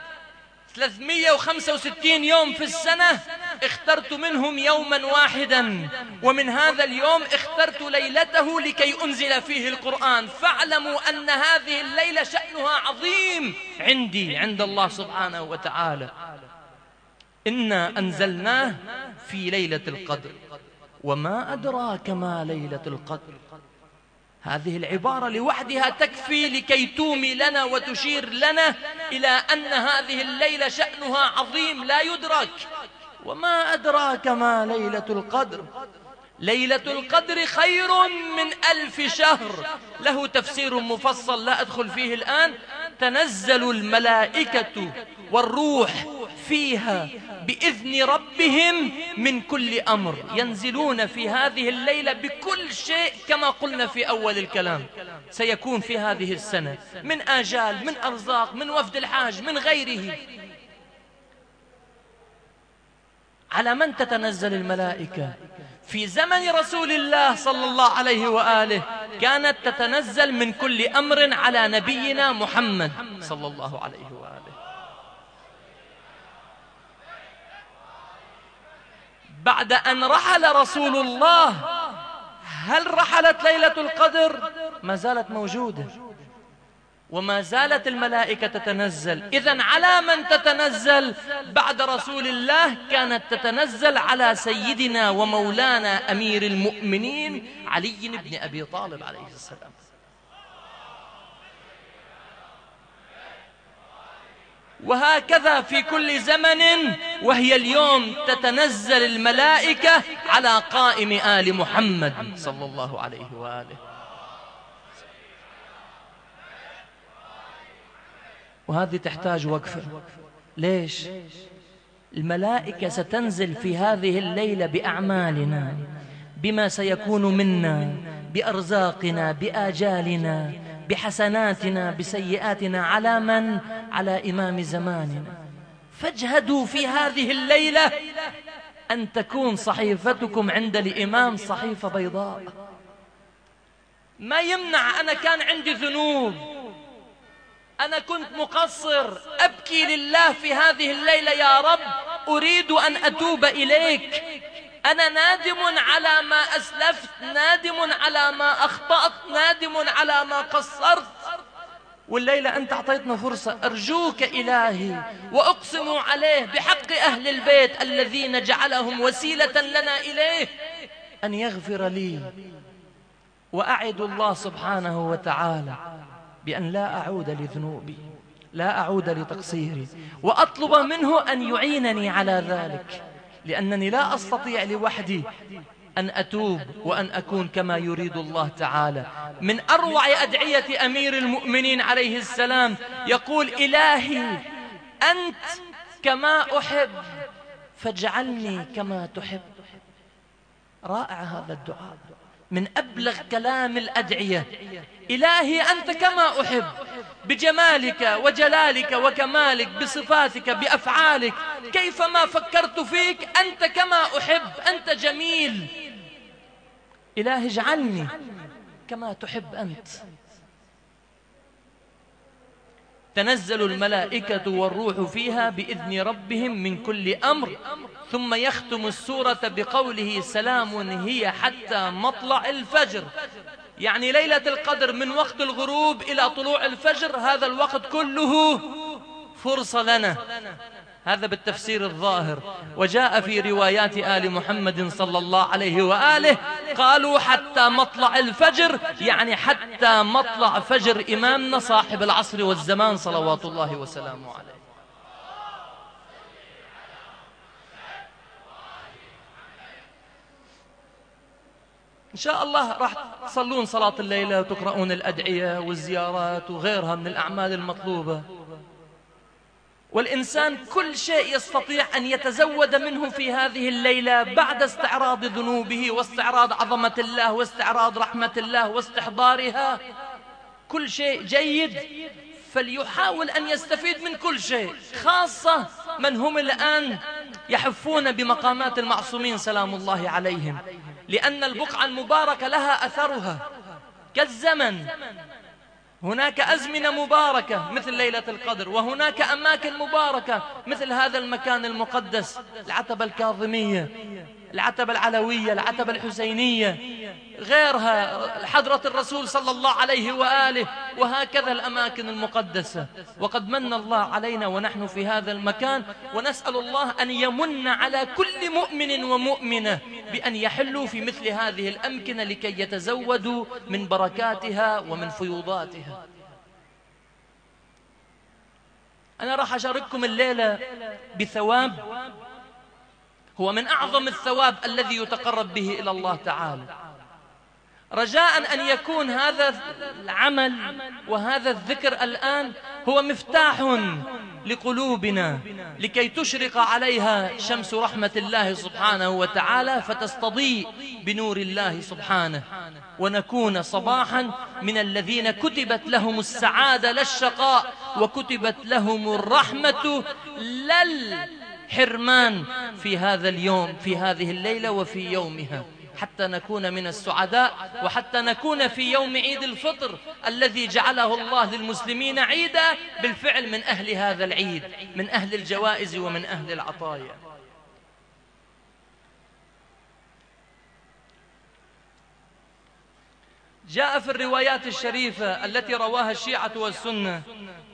365 يوم في السنة اخترت منهم يوما واحدا، ومن هذا اليوم اخترت ليلته لكي أنزل فيه القرآن، فاعلموا أن هذه الليلة شأنها عظيم عندي عند الله سبحانه وتعالى. إنا أنزلناه في ليلة القدر وما أدراك ما ليلة القدر. هذه العبارة لوحدها تكفي لكي تومي لنا وتشير لنا إلى أن هذه الليلة شأنها عظيم لا يدرك. وما أدراك ما ليلة القدر. ليلة القدر خير من 1000 شهر، له تفسير مفصل لا أدخل فيه الآن. تنزل الملائكة والروح فيها بإذن ربهم من كل أمر، ينزلون في هذه الليلة بكل شيء كما قلنا في أول الكلام سيكون في هذه السنة، من آجال، من أرزاق، من وفد الحاج، من غيره. على من تتنزل الملائكة؟ في زمن رسول الله صلى الله عليه وآله كانت تتنزل من كل أمر على نبينا محمد صلى الله عليه وآله. بعد أن رحل رسول الله هل رحلت ليلة القدر؟ ما زالت موجودة وما زالت الملائكة تتنزل. إذن على من تتنزل؟ بعد رسول الله كانت تتنزل على سيدنا ومولانا أمير المؤمنين علي بن أبي طالب عليه السلام. وهكذا في كل زمن، وهي اليوم تتنزل الملائكة على قائم آل محمد صلى الله عليه وآله. وهذه تحتاج وقفة. ليش؟ الملائكة ستنزل في هذه الليلة بأعمالنا، بما سيكون منا، بأرزاقنا، بآجالنا، بحسناتنا، بسيئاتنا. على من؟ على إمام زماننا. فاجهدوا في هذه الليلة أن تكون صحيفتكم عند الإمام صحيفة بيضاء. ما يمنع أنا كان عندي ذنوب، أنا كنت مقصر، أبكي لله في هذه الليلة، يا رب أريد أن أتوب إليك، أنا نادم على ما أسلفت، نادم على ما أخطأت، نادم على ما قصرت. والليلة أنت أعطيتنا فرصة، أرجوك إلهي وأقسم عليه بحق أهل البيت الذين جعلهم وسيلة لنا إليه أن يغفر لي. وأعد الله سبحانه وتعالى بأن لا أعود لذنوبي، لا أعود لتقصيري، وأطلب منه أن يعينني على ذلك، لأنني لا أستطيع لوحدي أن أتوب وأن أكون كما يريد الله تعالى. من أروع أدعية أمير المؤمنين عليه السلام يقول: إلهي أنت كما أحب فاجعلني كما تحب. رائع هذا الدعاء، من أبلغ كلام الأدعية. إلهي أنت كما أحب، بجمالك وجلالك وكمالك، بصفاتك بأفعالك، كيفما فكرت فيك أنت كما أحب، أنت جميل. إلهي اجعلني كما تحب أنت. تنزل الملائكة والروح فيها بإذن ربهم من كل أمر. ثم يختم السورة بقوله: سلام هي حتى مطلع الفجر. يعني ليلة القدر من وقت الغروب إلى طلوع الفجر، هذا الوقت كله فرصة لنا. هذا بالتفسير الظاهر. وجاء في روايات آل محمد صلى الله عليه وآله قالوا حتى مطلع الفجر، يعني حتى مطلع فجر إمامنا صاحب العصر والزمان صلوات الله وسلامه عليه. إن شاء الله راح تصلون صلاة الليلة وتقرؤون الأدعية والزيارات وغيرها من الأعمال المطلوبة. والإنسان كل شيء يستطيع أن يتزود منه في هذه الليلة بعد استعراض ذنوبه واستعراض عظمة الله واستعراض رحمة الله واستحضارها، كل شيء جيد، فليحاول أن يستفيد من كل شيء، خاصة من هم الآن يحفون بمقامات المعصومين سلام الله عليهم، لأن البقعة المباركة لها أثرها كالزمن. هناك أزمنة مباركة مثل ليلة القدر، وهناك أماكن مباركة مثل هذا المكان المقدس، العتبة الكاظمية، العتبة العلوية، العتبة الحسينية، غيرها، حضرة الرسول صلى الله عليه وآله، وهكذا الأماكن المقدسة. وقد من الله علينا ونحن في هذا المكان، ونسأل الله أن يمن على كل مؤمن ومؤمنة بأن يحلوا في مثل هذه الأمكنة لكي يتزودوا من بركاتها ومن فيوضاتها. أنا راح أشارككم الليلة بثواب هو من أعظم الثواب الذي يتقرب به إلى الله تعالى، رجاء أن يكون هذا العمل وهذا الذكر الآن هو مفتاح لقلوبنا لكي تشرق عليها شمس رحمة الله سبحانه وتعالى، فتستضيء بنور الله سبحانه، ونكون صباحا من الذين كتبت لهم السعادة لا الشقاء، وكتبت لهم الرحمة لا الحرمان في هذا اليوم، في هذه الليلة وفي يومها، حتى نكون من السعداء، وحتى نكون في يوم عيد الفطر الذي جعله الله للمسلمين عيدا بالفعل من أهل هذا العيد، من أهل الجوائز ومن أهل العطايا. جاء في الروايات الشريفة التي رواها الشيعة والسنة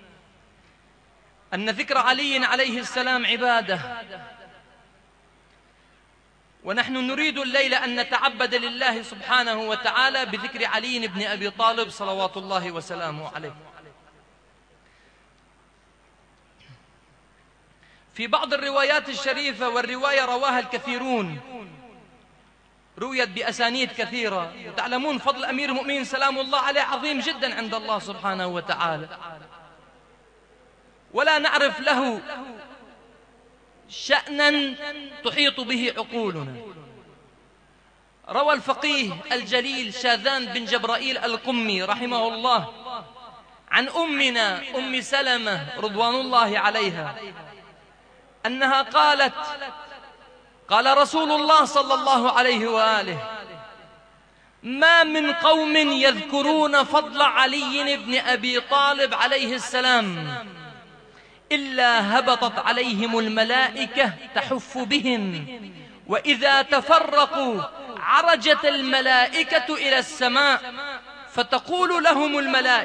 أن ذكر علي عليه السلام عبادة، ونحن نريد الليلة أن نتعبد لله سبحانه وتعالى بذكر علي بن أبي طالب صلوات الله وسلامه عليه. في بعض الروايات الشريفة، والرواية رواها الكثيرون، رويت بأسانيد كثيرة، وتعلمون فضل أمير المؤمنين سلام الله عليه عظيم جدا عند الله سبحانه وتعالى، ولا نعرف له شأنا تحيط به عقولنا. روى الفقيه الجليل شاذان بن جبرائيل القمي رحمه الله عن أمنا أم سلمة رضوان الله عليها أنها قالت: قال رسول الله صلى الله عليه وآله: ما من قوم يذكرون فضل علي بن أبي طالب عليه السلام إلا هبطت عليهم الملائكة تحف بهم، وإذا تفرقوا عرجت الملائكة إلى السماء فتقول لهم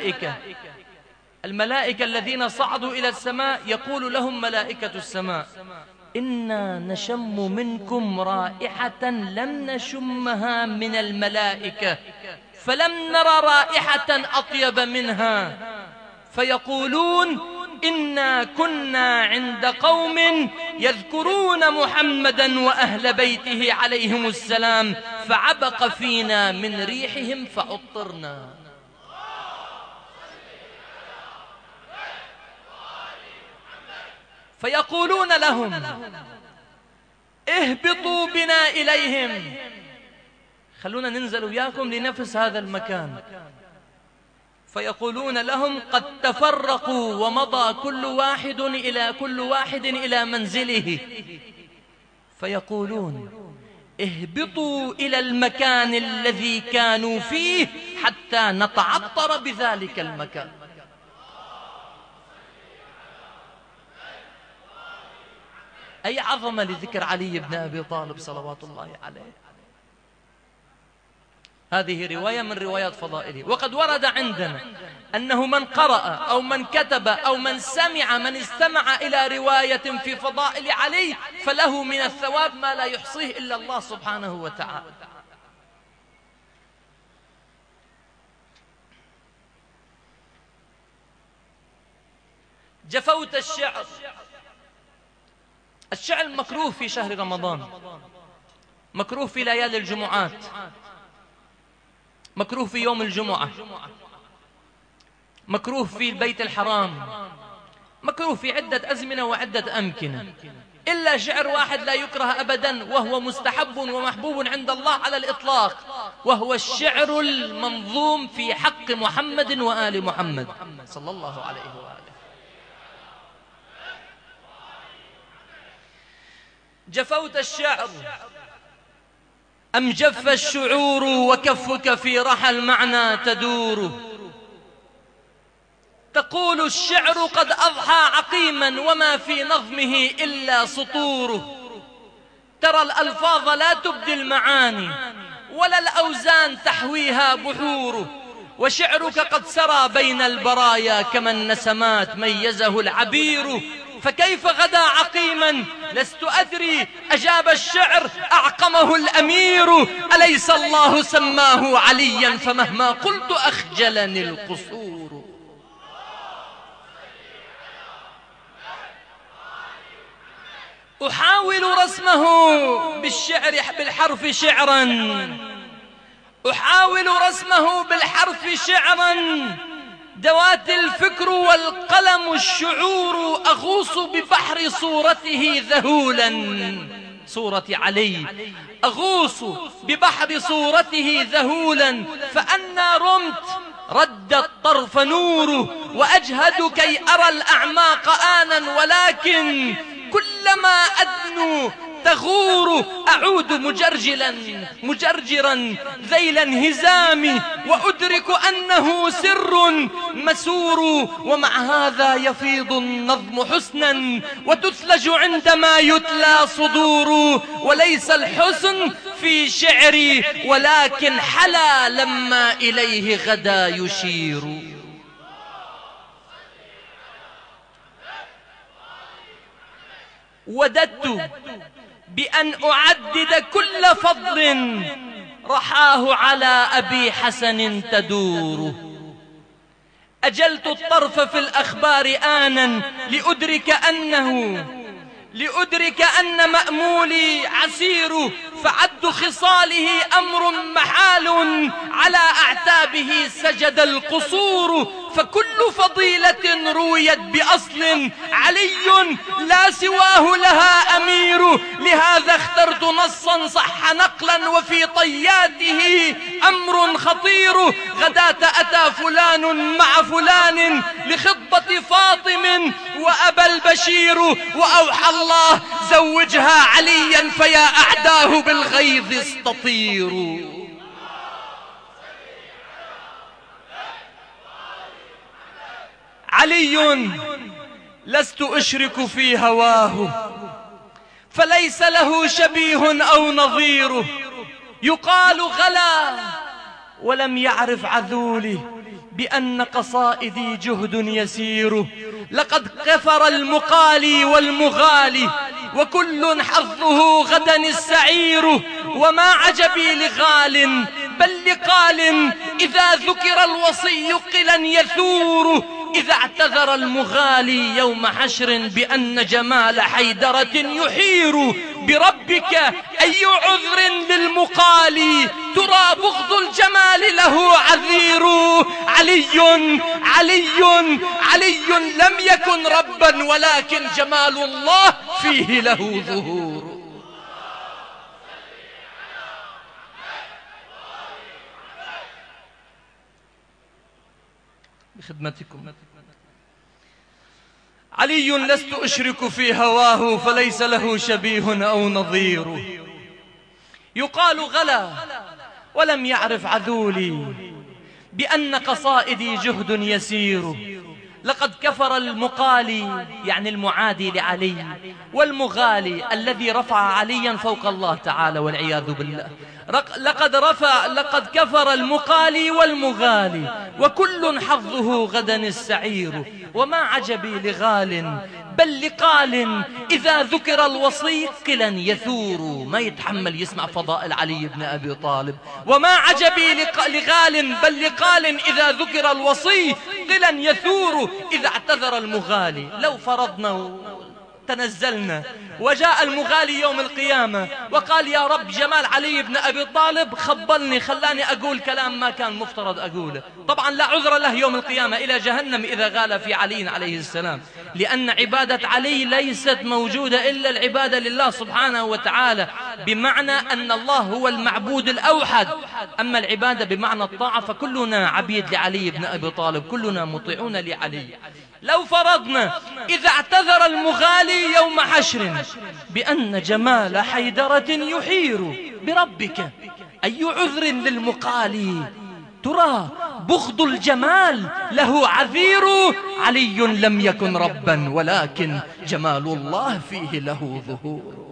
الملائكة الذين صعدوا إلى السماء يقول لهم ملائكة السماء: إنا نشم منكم رائحة لم نشمها من الملائكة، فلم نرى رائحة أطيب منها. فيقولون: إنا كنا عند قوم يذكرون محمدا وأهل بيته عليهم السلام فعبق فينا من ريحهم فعطرنا. فيقولون لهم: اهبطوا بنا إليهم، خلونا ننزل وياكم لنفس هذا المكان. فيقولون لهم: قد تفرقوا ومضى كل واحد إلى منزله. فيقولون: اهبطوا إلى المكان الذي كانوا فيه حتى نتعطر بذلك المكان. أي عظمة لذكر علي بن أبي طالب صلوات الله عليه. هذه رواية من روايات فضائله. وقد ورد عندنا أنه من قرأ أو من كتب أو من استمع إلى رواية في فضائل علي فله من الثواب ما لا يحصيه إلا الله سبحانه وتعالى. جفوت الشعر. الشعر مكروه في شهر رمضان، مكروه في ليالي الجمعات، مكروه في يوم الجمعة، مكروه في البيت الحرام، مكروه في عدة أزمنة وعدة أمكنة، إلا شعر واحد لا يكره أبدا وهو مستحب ومحبوب عند الله على الإطلاق، وهو الشعر المنظوم في حق محمد وآل محمد صلى الله عليه وآله. جفوت الشعر أم جف الشعور وكفك في رحى المعنى تدور، تقول الشعر قد أضحى عقيما وما في نظمه إلا سطور، ترى الألفاظ لا تبدي المعاني ولا الأوزان تحويها بحور، وشعرك قد سرى بين البرايا كما النسمات ميزه العبير، فكيف غدا عقيما لست أدري أجاب الشعر أعقمه الأمير، أليس الله سماه عليا فمهما قلت أخجلني القصور. أحاول رسمه بالحرف شعرا، أحاول رسمه بالحرف شعرا، دوات الفكر والقلم الشعور، أغوص ببحر صورته ذهولا، صورة علي أغوص ببحر صورته ذهولا، فأنا رمت رد الطرف نوره، وأجهد كي أرى الأعماق آنا، ولكن كلما أدنو تغور أعود مجرجرا ذيل انهزامي، وأدرك أنه سر مسور، ومع هذا يفيض النظم حسنا وتثلج عندما يتلى صدور، وليس الحسن في شعري ولكن حلا لما إليه غدا يشير. وددت بأن أعدد كل فضل رحاه على أبي حسن تدور، أجلت الطرف في الأخبار آنا لأدرك أن مأمولي عسير، فعد خصاله أمر محال على أعتابه سجد القصور، فكل فضيلة رويت بأصل علي لا سواه لها أمير، لهذا اخترت نصا صح نقلا وفي طياته أمر خطير، غداة أتى فلان مع فلان لخطبة فاطم وأبى البشير، وأوحى الله زوجها عليا فيا أعداه بالغيظ استطيروا. علي لست أشرك في هواه فليس له شبيه أو نظير، يقال غلا ولم يعرف عذولي بأن قصائدي جهد يسير، لقد كفر المقالي والمغالي وكل حظه غدا السعير، وما عجبي لغال بل لقال إذا ذكر الوصي قلا يثور، إذا اعتذر المغالي يوم حشر بأن جمال حيدرة يحير، بربك أي عذر للمقالي ترى بغض الجمال له عذير، علي لم يكن ربا ولكن جمال الله فيه له ظهور. بخدمتكم. علي لست أشرك في هواه فليس له شبيه أو نظير، يقال غلا ولم يعرف عذولي بأن قصائدي جهد يسير، لقد كفر المقالي يعني المعادي لعلي والمغالي الذي رفع عليا فوق الله تعالى والعياذ بالله، لقد كفر المقالي والمغالي وكل حظه غدا السعير، وما عجبي لغال بل لقال إذا ذكر الوصي قلا يثور، ما يتحمل يسمع فضائل علي بن أبي طالب، وما عجبي لغال بل لقال إذا ذكر الوصي قلا يثور، إذا اعتذر المغالي. لو فرضنا تنزلنا. وجاء المغالي يوم القيامة وقال يا رب جمال علي بن أبي طالب خبلني، خلاني أقول كلام ما كان مفترض أقوله. طبعا لا عذر له يوم القيامة، إلى جهنم إذا غال في علي عليه السلام، لأن عبادة علي ليست موجودة إلا العبادة لله سبحانه وتعالى، بمعنى أن الله هو المعبود الأوحد. أما العبادة بمعنى الطاعة فكلنا عبيد لعلي بن أبي طالب، كلنا مطيعون لعلي. لو فرضنا إذا اعتذر المغالي يوم حشر بأن جمال حيدرة يحير بربك، أي عذر للمقالي؟ ترى بغض الجمال له عذير، علي لم يكن ربا ولكن جمال الله فيه له ظهور.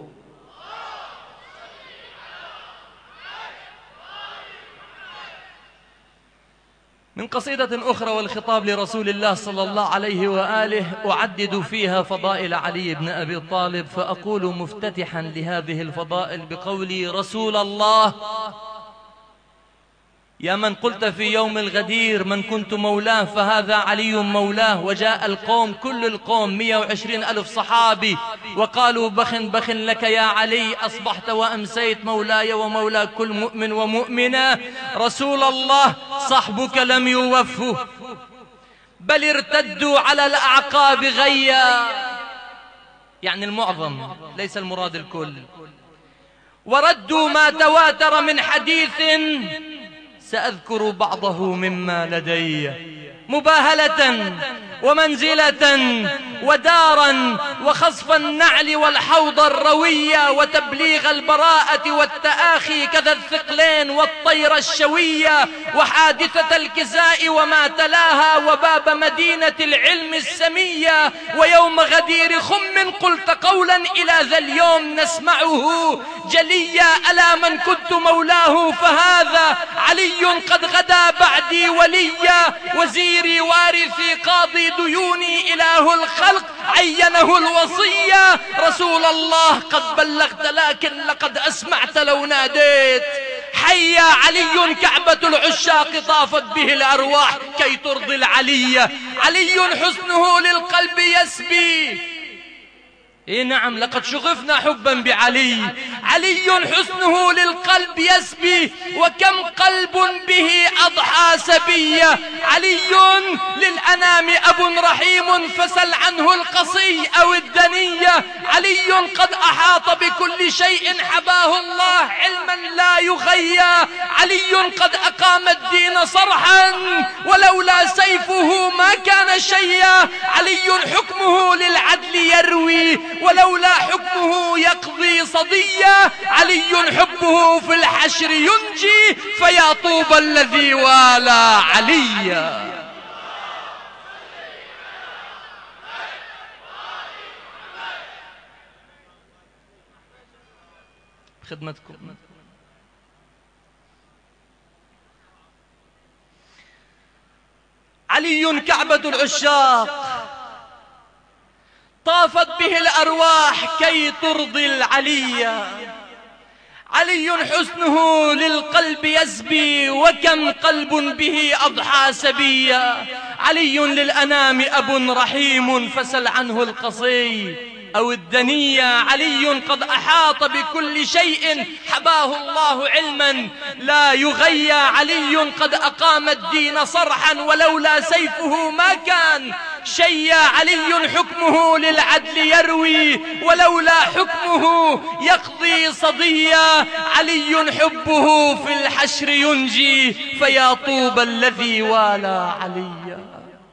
من قصيدة أخرى والخطاب لرسول الله صلى الله عليه وآله أعدد فيها فضائل علي بن أبي طالب، فأقول مفتتحا لهذه الفضائل بقولي رسول الله يا من قلت في يوم الغدير من كنت مولاه فهذا علي مولاه. وجاء القوم كل القوم 120,000 صحابي وقالوا بخ بخ لك يا علي، أصبحت وأمسيت مولاي ومولى كل مؤمن ومؤمنة. رسول الله صحبك لم يوفوا بل ارتدوا على الأعقاب غيا، يعني المعظم ليس المراد الكل، وردوا ما تواتر من حديث سأذكر بعضه مما لدي، مباهلة ومنزلة ودارا وخصف النعل والحوض الروية وتبليغ البراءة والتآخي كذا الثقلين والطير الشوية وحادثة الكساء وما تلاها وباب مدينة العلم السمية ويوم غدير خم قلت قولا إلى ذا اليوم نسمعه جليا. ألا من كنت مولاه فهذا علي قد غدا بعدي وليا، وزيري وارثي قاضي ديوني إله الخلق عينه الوصية. رسول الله قد بلغت لكن لقد أسمعت لو ناديت حيا علي كعبة العشاق طافت به الأرواح كي ترضي العلي. علي حسنه للقلب يسبي، إيه نعم لقد شغفنا حبا بعلي. علي حسنه للقلب يسبي وكم قلب به أضحى سبية. علي للأنام أب رحيم فسل عنه القصي أو الدنية. علي قد أحاط بكل شيء حباه الله علما لا يغيى. علي قد أقام الدين صرحا ولولا سيفه ما كان شيئا. علي حكمه للعدل يروي ولولا حكمه يقضي صديا. علي حبه في الحشر ينجي فيا طوبى الذي والى عليا. خدمتكم. علي كعبة العشاق طافت به الأرواح كي ترضي العليا. علي حسنه للقلب يسبي وكم قلب به أضحى سبيا. علي للأنام أب رحيم فسل عنه القصي أو الدنيا. علي قد أحاط بكل شيء حباه الله علما لا يغيى. علي قد أقام الدين صرحا ولولا سيفه ما كان شيا. علي حكمه للعدل يروي ولولا حكمه يقضي صديا. علي حبه في الحشر ينجي فيا طوبى الذي والى عليا.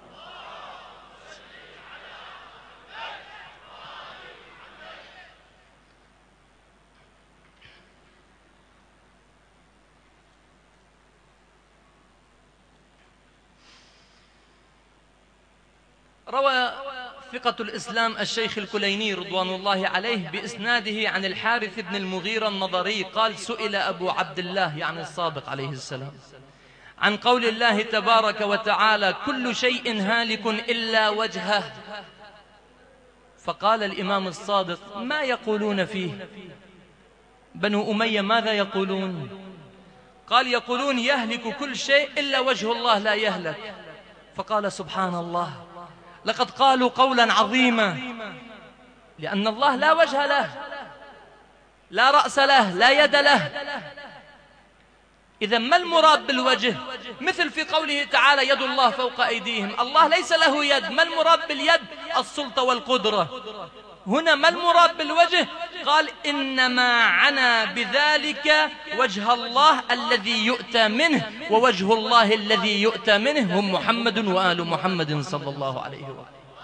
روى ثقة الإسلام الشيخ الكليني رضوان الله عليه بإسناده عن الحارث بن المغيرة النضري قال سئل أبو عبد الله يعني الصادق عليه السلام عن قول الله تبارك وتعالى كل شيء هالك إلا وجهه، فقال الإمام الصادق ما يقولون فيه؟ بنو أمية ماذا يقولون؟ قال يقولون يهلك كل شيء إلا وجه الله لا يهلك. فقال سبحان الله لقد قالوا قولا عظيما لأن الله لا وجه له، لا رأس له، لا يد له. إذا ما المراد بالوجه؟ مثل في قوله تعالى يد الله فوق أيديهم، الله ليس له يد. ما المراد باليد؟ السلطة والقدرة. هنا ما المراد بالوجه؟ قال إنما عنى بذلك وجه الله الذي يؤتى منه، ووجه الله الذي يؤتى منه هم محمد وآل محمد صلى الله عليه وسلم.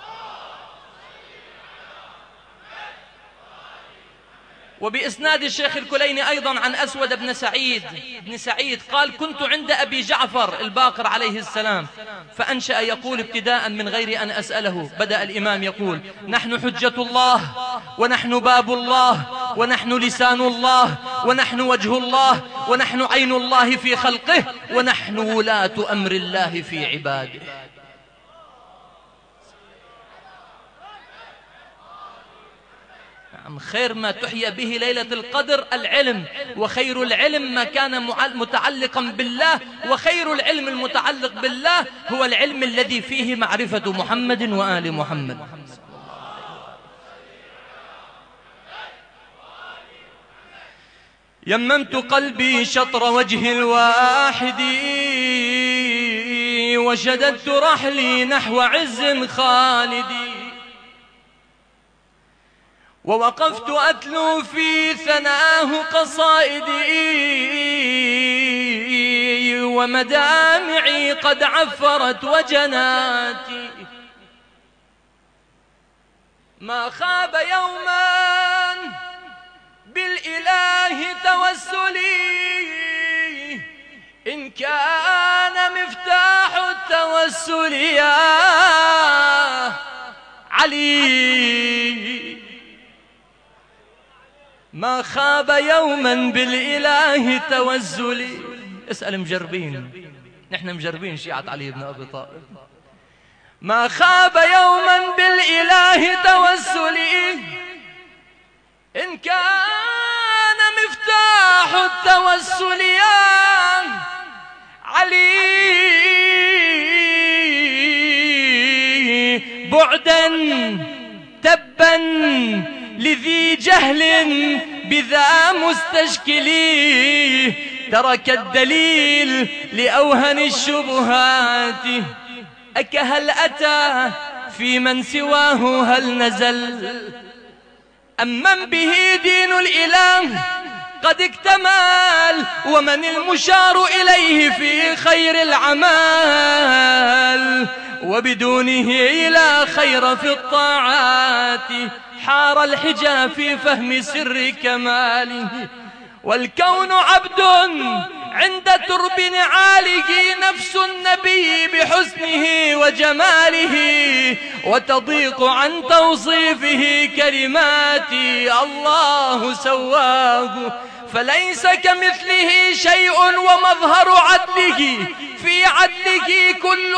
وبإسناد الشيخ الكليني أيضا عن أسود بن سعيد قال كنت عند أبي جعفر الباقر عليه السلام فأنشأ يقول ابتداء من غير أن أسأله، بدأ الإمام يقول نحن حجة الله، ونحن باب الله، ونحن لسان الله، ونحن وجه الله، ونحن عين الله في خلقه، ونحن ولاة أمر الله في عباده. خير ما تحيا به ليلة القدر العلم، وخير العلم ما كان متعلقا بالله، وخير العلم المتعلق بالله هو العلم الذي فيه معرفة محمد وآل محمد. يممت قلبي شطر وجه الواحد، وشددت رحلي نحو عز خالد، ووقفت أتلو في ثناه قصائدي، ومدامعي قد عفرت وجناتي. ما خاب يوما بالإله توسلي، إن كان مفتاح التوسل يا علي. ما خاب يوما بالإله توسلي. اسأل مجربين، نحن مجربين شيعة علي بن أبي طالب. ما خاب يوما بالإله توسلي، إن كان مفتاح التوسل يا علي. بعدا تبا لذي جهل بذا مستشكلي، ترك الدليل لأوهن الشبهات. أكهل أتى في من سواه هل نزل، أم من به دين الإله قد اكتمل، ومن المشار إليه في خير العمال، وبدونه لا خير في الطاعات. حار الحجى في فهم سر كماله، والكون عبد عند ترب نعاله، نفس النبي بحسنه وجماله، وتضيق عن توصيفه كلماتي. الله سواه فليس كمثله شيء، ومظهر عدله في عدله كل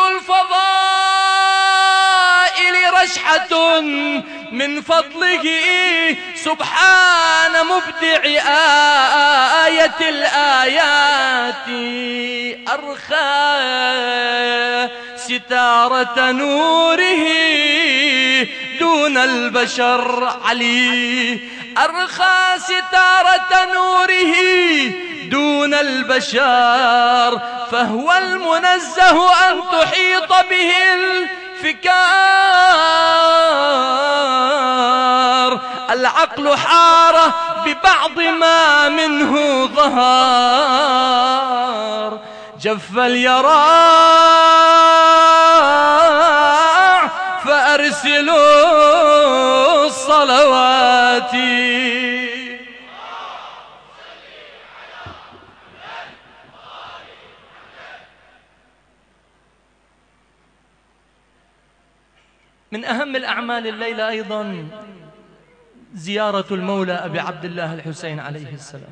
الفضائل رشحة من فضله. سبحان مبدع آية الآيات، أرخى ستارة نوره دون البشر علي. أرخى ستارة نوره دون البشر، فهو المنزه أن تحيط به الفكار. العقل حار ببعض ما منه ظهر، جف اليراع فأرسلوا الصلوات. من أهم الأعمال الليلة أيضا زيارة المولى أبي عبد الله الحسين عليه السلام.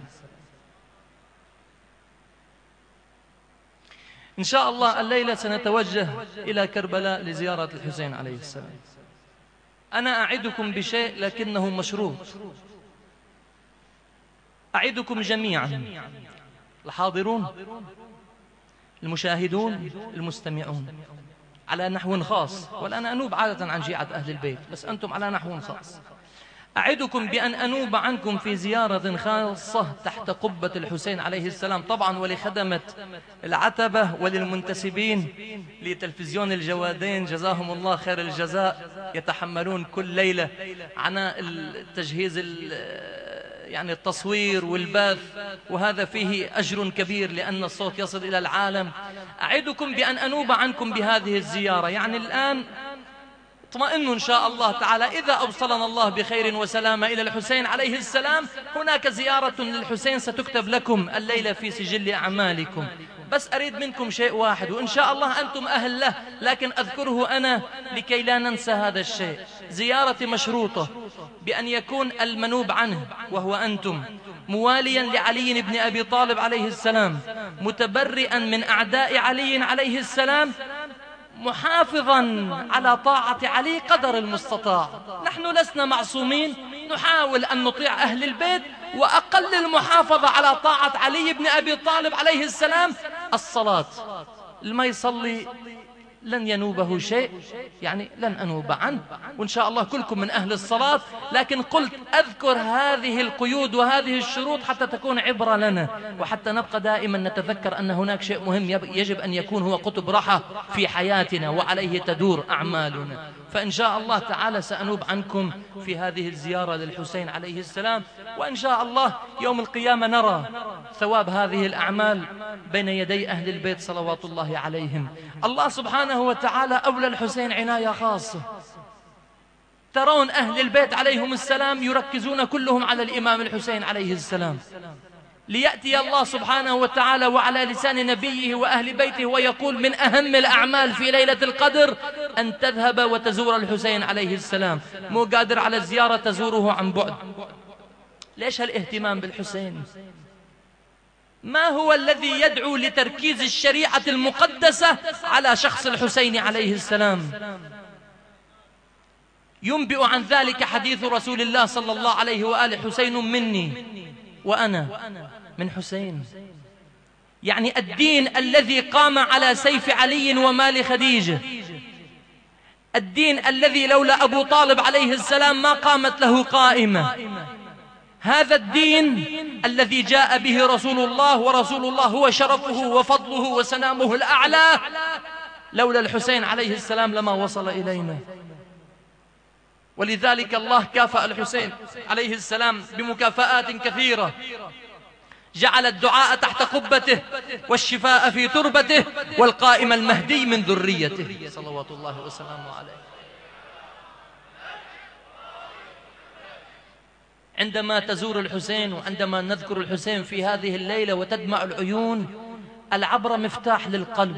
إن شاء الله الليلة سنتوجه إلى كربلاء لزيارة الحسين عليه السلام. أنا أعدكم بشيء لكنه مشروط، أعدكم جميعا، الحاضرون، المشاهدون، المستمعون، على نحو خاص، ولا أنا أنوب عادة عن شيعة أهل البيت، بس أنتم على نحو خاص. أعدكم بأن أنوب عنكم في زيارة خاصة تحت قبة الحسين عليه السلام، طبعا ولخدمة العتبة وللمنتسبين لتلفزيون الجوادين جزاهم الله خير الجزاء، يتحملون كل ليلة عناء التجهيز يعني التصوير والبث، وهذا فيه أجر كبير لأن الصوت يصل إلى العالم. أعدكم بأن أنوب عنكم بهذه الزيارة، يعني الآن اطمئنوا إن شاء الله تعالى، إذا أوصلنا الله بخير وسلامة إلى الحسين عليه السلام هناك زيارة للحسين ستكتب لكم الليلة في سجل أعمالكم. بس أريد منكم شيء واحد، وإن شاء الله أنتم أهل له، لكن أذكره أنا لكي لا ننسى هذا الشيء. زيارة مشروطة بأن يكون المنوب عنه وهو أنتم مواليا لعلي بن أبي طالب عليه السلام، متبرئا من أعداء علي عليه السلام، محافظا على طاعة علي قدر المستطاع. نحن لسنا معصومين، نحاول أن نطيع أهل البيت، وأقل المحافظة على طاعة علي بن أبي طالب عليه السلام الصلاة. لما يصلي لن ينوبه شيء، يعني لن أنوب عنه، وإن شاء الله كلكم من أهل الصلاة، لكن قلت أذكر هذه القيود وهذه الشروط حتى تكون عبرة لنا، وحتى نبقى دائما نتذكر أن هناك شيء مهم يجب أن يكون هو قطب رحى في حياتنا وعليه تدور أعمالنا. فإن شاء الله تعالى سأنوب عنكم في هذه الزيارة للحسين عليه السلام، وإن شاء الله يوم القيامة نرى ثواب هذه الأعمال بين يدي أهل البيت صلوات الله عليهم. الله سبحانه وتعالى أولى الحسين عناية خاصة. ترون أهل البيت عليهم السلام يركزون كلهم على الإمام الحسين عليه السلام، ليأتي الله سبحانه وتعالى وعلى لسان نبيه وأهل بيته ويقول من أهم الأعمال في ليلة القدر أن تذهب وتزور الحسين عليه السلام. مو قادر على الزيارة تزوره عن بعد. ليش هالاهتمام بالحسين؟ ما هو الذي يدعو لتركيز الشريعة المقدسة على شخص الحسين عليه السلام؟ ينبئ عن ذلك حديث رسول الله صلى الله عليه وآله: حسين مني وأنا من حسين. يعني الدين الذي قام على سيف علي ومال خديجة، الدين الذي لولا أبو طالب عليه السلام ما قامت له قائمة، هذا الدين الذي جاء به رسول الله، ورسول الله هو شرفه وفضله وسنامه الأعلى، لولا الحسين عليه السلام لما وصل إلينا. ولذلك الله كافأ الحسين عليه السلام بمكافآت كثيرة، جعل الدعاء تحت قبته والشفاء في تربته والقائم المهدي من ذريته صلوات الله وسلامه عليه. عندما تزور الحسين وعندما نذكر الحسين في هذه الليلة وتدمع العيون، العبرة مفتاح للقلب،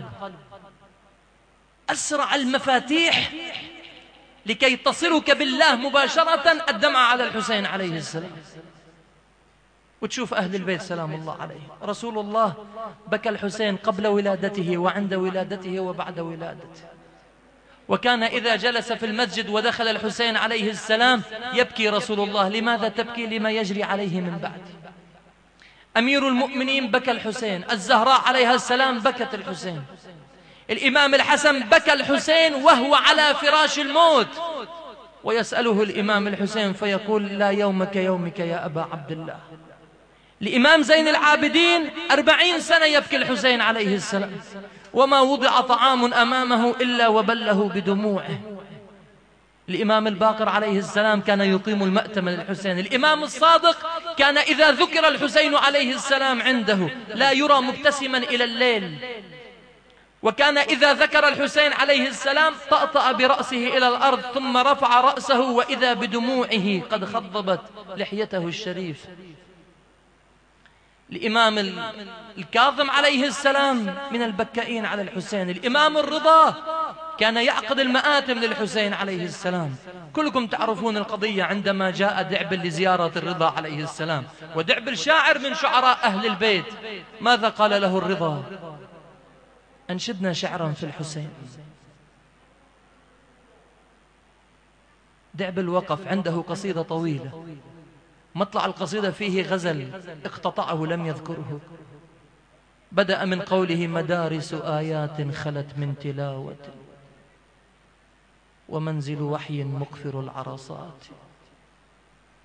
أسرع المفاتيح لكي تصلك بالله مباشرة الدمعة على الحسين عليه السلام. وتشوف أهل البيت سلام الله عليه. رسول الله بكى الحسين قبل ولادته وعند ولادته وبعد ولادته، وكان إذا جلس في المسجد ودخل الحسين عليه السلام يبكي رسول الله. لماذا تبكي؟ لما يجري عليه من بعد. أمير المؤمنين بكى الحسين، الزهراء عليها السلام بكت الحسين، الإمام الحسن بكى الحسين وهو على فراش الموت، ويسأله الإمام الحسين فيقول: لا يومك يومك يا أبا عبد الله. الإمام زين العابدين 40 سنة يبكي الحسين عليه السلام، وما وضع طعام أمامه إلا وبله بدموعه. الإمام الباقر عليه السلام كان يقيم المأتم للحسين. الإمام الصادق كان إذا ذكر الحسين عليه السلام عنده لا يرى مبتسما إلى الليل، وكان إذا ذكر الحسين عليه السلام طأطأ برأسه إلى الأرض ثم رفع رأسه وإذا بدموعه قد خضبت لحيته الشريف. الإمام الكاظم عليه السلام من البكائين على الحسين. الإمام الرضا كان يعقد المآتم للحسين عليه السلام. كلكم تعرفون القضية عندما جاء دعبل لزيارة الرضا عليه السلام، ودعبل شاعر من شعراء أهل البيت. ماذا قال له الرضا؟ أنشدنا شعرا في الحسين. دعبل وقف عنده قصيدة طويلة، مطلع القصيدة فيه غزل اقتطعه لم يذكره. بدأ من قوله: مدارس آيات خلت من تلاوة، ومنزل وحي مقفر العرصات،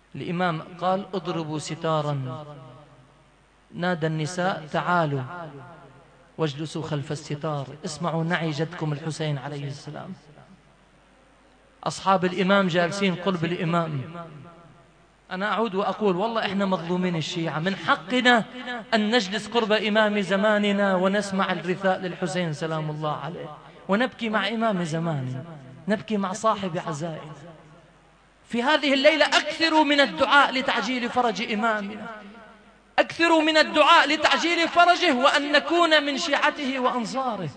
الإمام قال اضربوا ستارا، نادى النساء تعالوا واجلسوا خلف الستار اسمعوا نعي جدكم الحسين عليه السلام. أصحاب الإمام جالسين قرب الإمام. أنا أعود وأقول والله إحنا مظلومين الشيعة، من حقنا أن نجلس قرب إمام زماننا ونسمع الرثاء للحسين سلام الله عليه، ونبكي مع إمام زماننا، نبكي مع صاحب عزائنا. في هذه الليلة أكثروا من الدعاء لتعجيل فرج إمامنا، أكثروا من الدعاء لتعجيل فرجه وأن نكون من شيعته وأنصاره.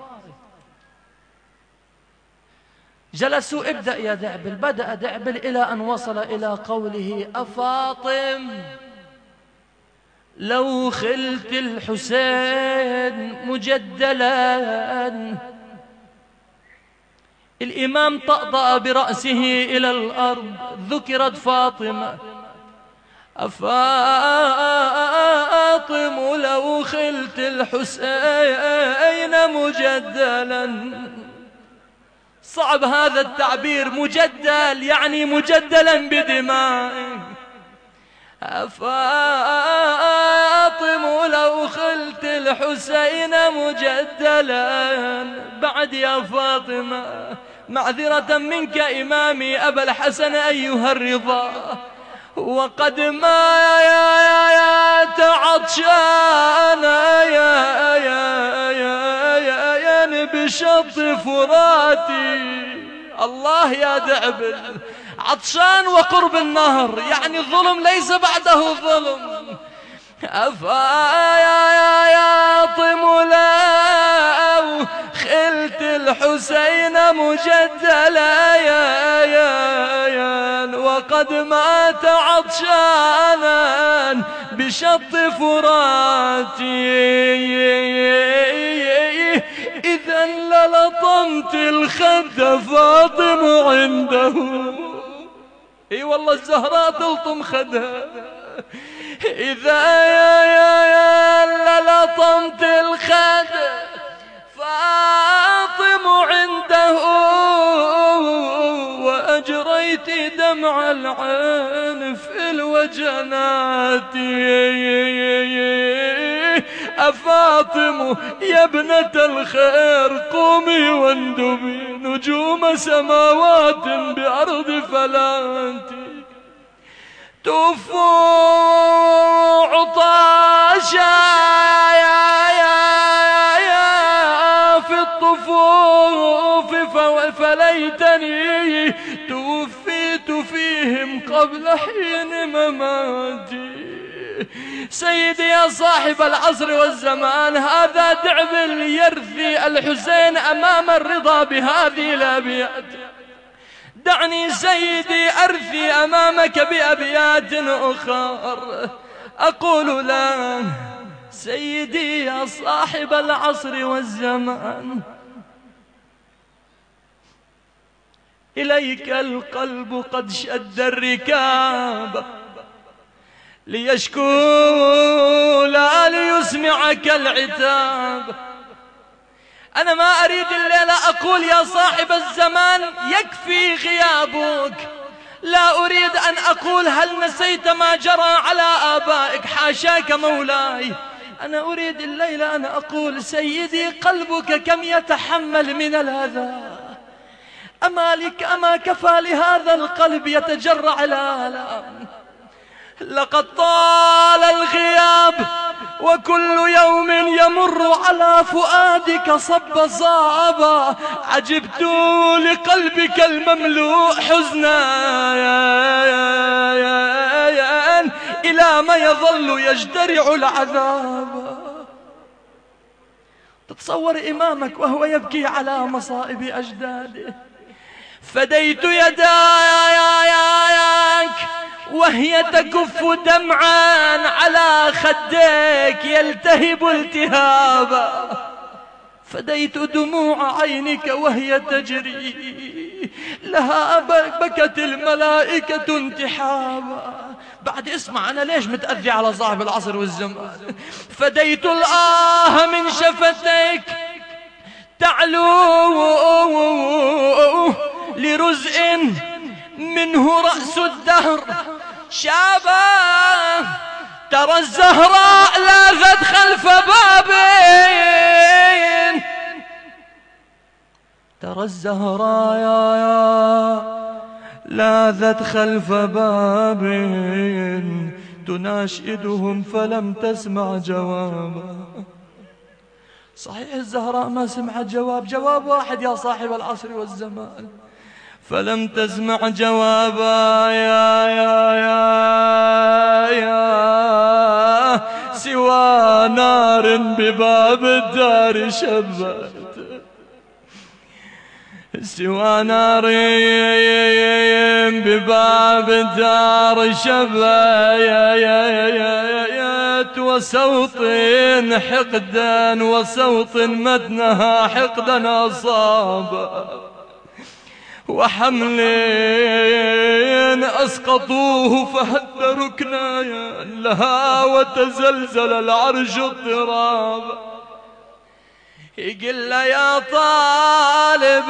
جلسوا ابدأ يا دعبل، بدأ دعبل إلى أن وصل إلى قوله أفاطم لو خلت الحسين مجدلا. الإمام طأطأ برأسه إلى الأرض، ذكرت فاطمة. أفاطم لو خلت الحسين مجدلا. صعب هذا التعبير، مجدل يعني مجدلا بدمائه. أفاطم لو خلت الحسين مجدلا. بعد يا فاطمة معذرة منك إمامي أبا الحسن أيها الرضا، وقد ما يا تعطشان يا بشط فراتي. الله يا دعبل، عطشان وقرب النهر، يعني الظلم ليس بعده ظلم. أفاطم لو خلت الحسين مجدلا وقد مات عطشانا بشط فراتي. إذا للطمت الخد فاطم عنده. اي والله الزهراء تلطم خدها. إذا يا للطمت الخد فاطم عنده وأجريت دمع العين في الوجنات. أفاطم يا ابنة الخير قومي واندبي نجوم سماوات بأرض فلانتي. توفوا عطاشا في الطفوف فليتني توفيت فيهم قبل حين مماتي. سيدي يا صاحب العصر والزمان، هذا دعبل يرثي الحسين أمام الرضا بهذه الأبيات. دعني سيدي أرثي أمامك بأبيات أخر. أقول لا سيدي يا صاحب العصر والزمان، إليك القلب قد شد الركاب ليشكو لا ليسمعك العتاب. أنا ما أريد الليلة أقول يا صاحب الزمان يكفي غيابك، لا أريد أن أقول هل نسيت ما جرى على آبائك، حاشاك مولاي. أنا أريد الليلة أن أقول سيدي قلبك كم يتحمل من الأذى. أما كفى لهذا القلب يتجرع الآلام. لقد طال الغياب وكل يوم يمر على فؤادك صب صابا. عجبت لقلبك المملوء حزنا إلى ما يظل يجترع العذاب. تتصور إمامك وهو يبكي على مصائب أجداده. فديت يداك وهي تكف دمعا على خديك يلتهب التهابا. فديت دموع عينك وهي تجري لها بكت الملائكة انتحابا. بعد اسمع أنا ليش متأذي على صاحب العصر والزمان. فديت الآه من شفتيك تعلو لرزء منه رأس الدهر شابه ترى الزهراء لاذت خلف بابين، ترى الزهراء يا لاذت خلف بابين تناشدهم فلم تسمع جوابا. صحيح الزهراء ما سمعت جواب واحد يا صاحب العصر والزمان، فلم تسمع جوابا يا سوى نار بباب الدار شبت، سوى نار بباب الدار شبت، وصوت حقدا وصوت متنها حقدا أصاب، وحملين أسقطوه فهد ركنايا لها وتزلزل العرش اضطراب. يقول له يا طالب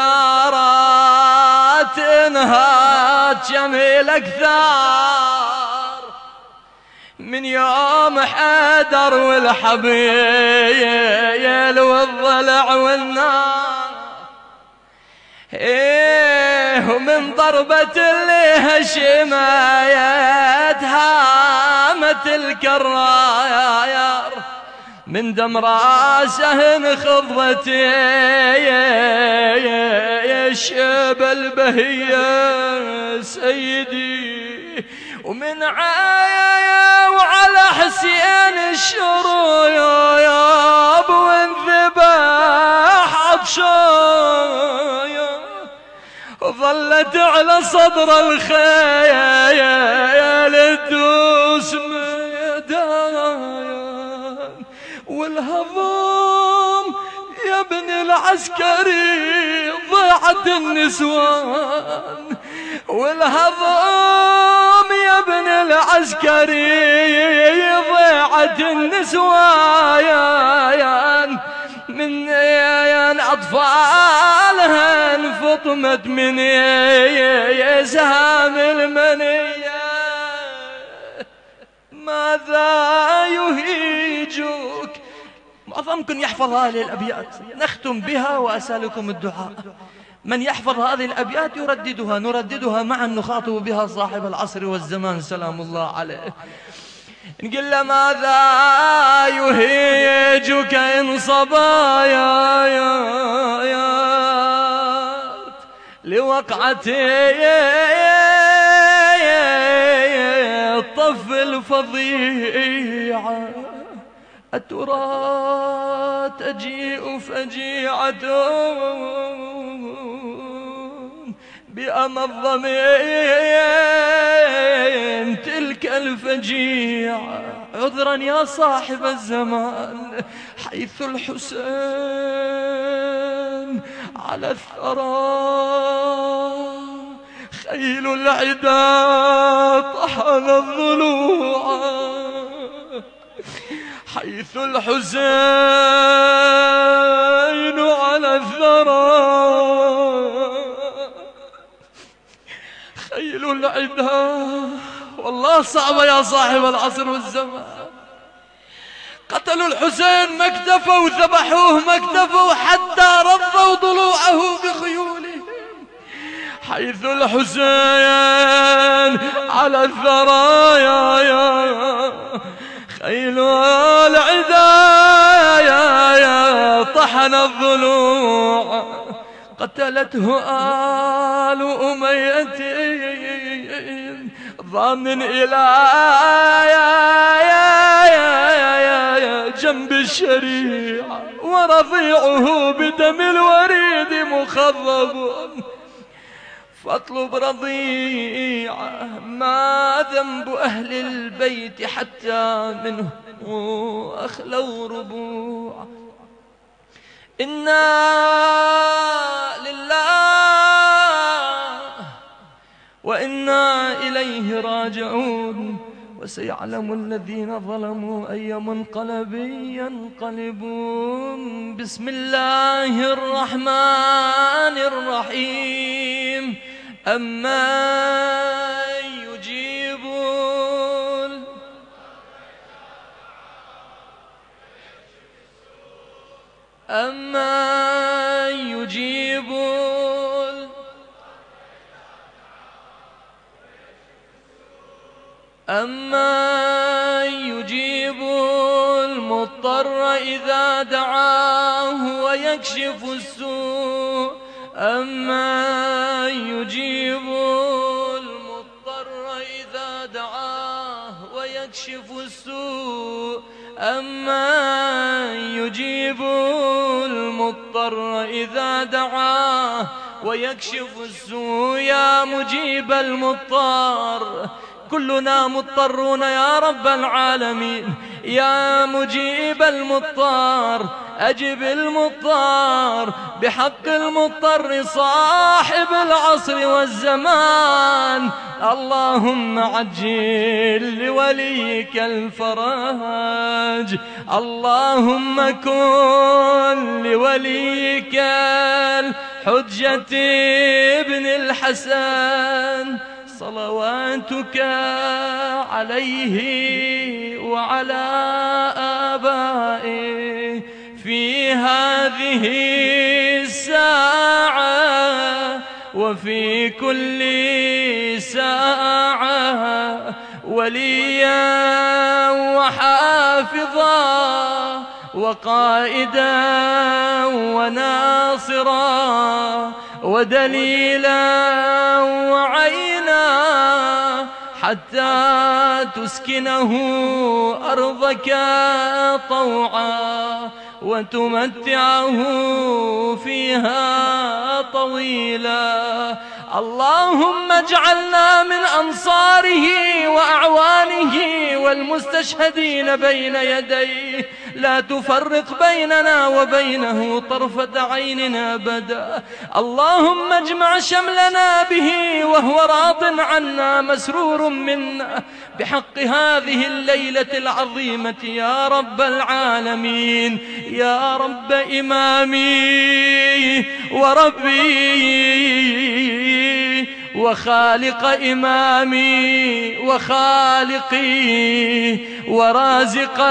الثارات انهات جميلك ثار، من يوم حيدر والحبيل والضلع والنار، ومن ضربة اللي هشمايت هامت الكراير، من دم راسه انخضت الشيب البهية سيدي، ومن عايا وعلى حسين الشروياب وانذبح عطشايا، ظلت على صدر الخيل تدوس ميدايا، والهضم يا ابن العسكري ضاعت النسوان، والهضم يا ابن العسكري ضاعت النسوان، من أطفالها انفطمت من سهام المنية. ماذا يهيجك؟ معظمكم يحفظ هذه الأبيات، نختم بها وأسألكم الدعاء. من يحفظ هذه الأبيات يرددها، نرددها معا نخاطب بها صاحب العصر والزمان سلام الله عليه. نقول له ماذا يهيجك إن صبايا لوقعتي الطف الفظيعة، أترى تجيء فجيعة بأمض من تلك الفجيعة. عذرا يا صاحب الزمان، حيث الحسين على الثرى خيل العدا طحن الضلوع، حيث الحسين على الثرى خيل العدا. والله صعبة يا صاحب العصر والزمان. قتلوا الحسين ما اكتفوا وذبحوه ما اكتفوا حتى رضوا ضلوعه بخيولهم، حيث الحسين على الثرايا خيل العدا طحن الضلوع. قتلته آل أمية ضامن إلى جنب الشريعة، ورضيعه بدم الوريد مخضب. فاطلب رضيعه، ما ذنب أهل البيت حتى منه أخلوا ربوعا. إنا لله وإنا إليه راجعون، وسيعلم الذين ظلموا أي منقلب ينقلبون. بسم الله الرحمن الرحيم. أمن يجيب أمن يجيب المضطر إذا دعاه ويكشف السوء أمن يجيب المضطر إذا دعاه ويكشف السوء أمن يجيب المضطر إذا دعاه ويكشف السوء يا مجيب المضطر كلنا مضطرون يا رب العالمين يا مجيب المضطر أجب المضطر بحق المضطر صاحب العصر والزمان اللهم عجل لوليك الفرج اللهم كن لوليك الحجة ابن الحسن صلواتك عليه وعلى آبائه في هذه الساعة وفي كل ساعة وليا وحافظا وقائدا وناصرا ودليلا وعينا حتى تسكنه أرضك طوعا وتمتعه فيها طويلا اللهم اجعلنا من أنصاره وأعوانه والمستشهدين بين يديه لا تفرق بيننا وبينه طرفة عين أبدا اللهم اجمع شملنا به وهو راض عنا مسرور منا بحق هذه الليلة العظيمة يا رب العالمين يا رب إمامي وربي وخالق إمامي وخالقي ورازق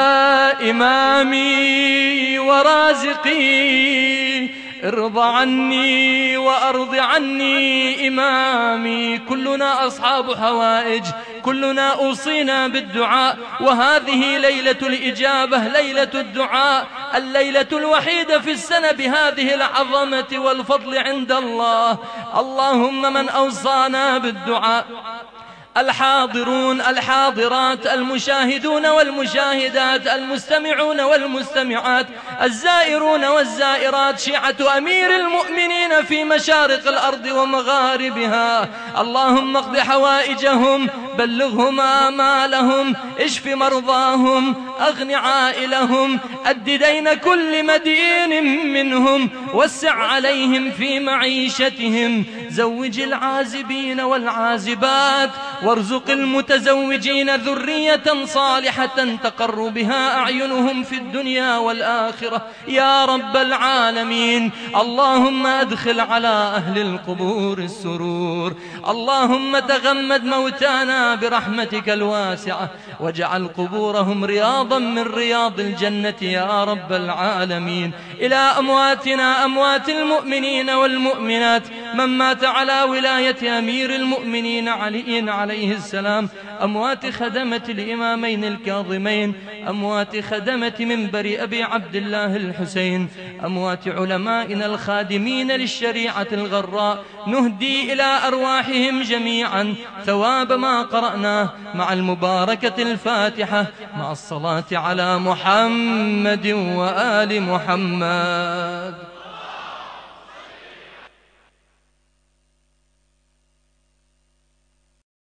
إمامي ورازقي ارض عني وأرض عني إمامي كلنا أصحاب حوائج كلنا أوصينا بالدعاء وهذه ليلة الإجابة ليلة الدعاء الليلة الوحيدة في السنة بهذه العظمة والفضل عند الله اللهم من أوصانا بالدعاء الحاضرون الحاضرات المشاهدون والمشاهدات المستمعون والمستمعات الزائرون والزائرات شيعة أمير المؤمنين في مشارق الأرض ومغاربها اللهم اقض حوائجهم بلغهم آمالهم اشف مرضاهم أغن عائلهم أد دين كل مدين منهم وسع عليهم في معيشتهم زوج العازبين والعازبات وارزق المتزوجين ذرية صالحة تقر بها أعينهم في الدنيا والآخرة يا رب العالمين اللهم أدخل على أهل القبور السرور اللهم تغمد موتانا برحمتك الواسعة واجعل قبورهم رياضا من رياض الجنة يا رب العالمين إلى أمواتنا أموات المؤمنين والمؤمنات من مات على ولاية أمير المؤمنين علي عليه السلام أموات خدمة الإمامين الكاظمين أموات خدمة منبر أبي عبد الله الحسين أموات علمائنا الخادمين للشريعة الغراء نهدي إلى أرواحهم جميعا ثواب ما قرأناه مع المباركة الفاتحة مع الصلاة على محمد وآل محمد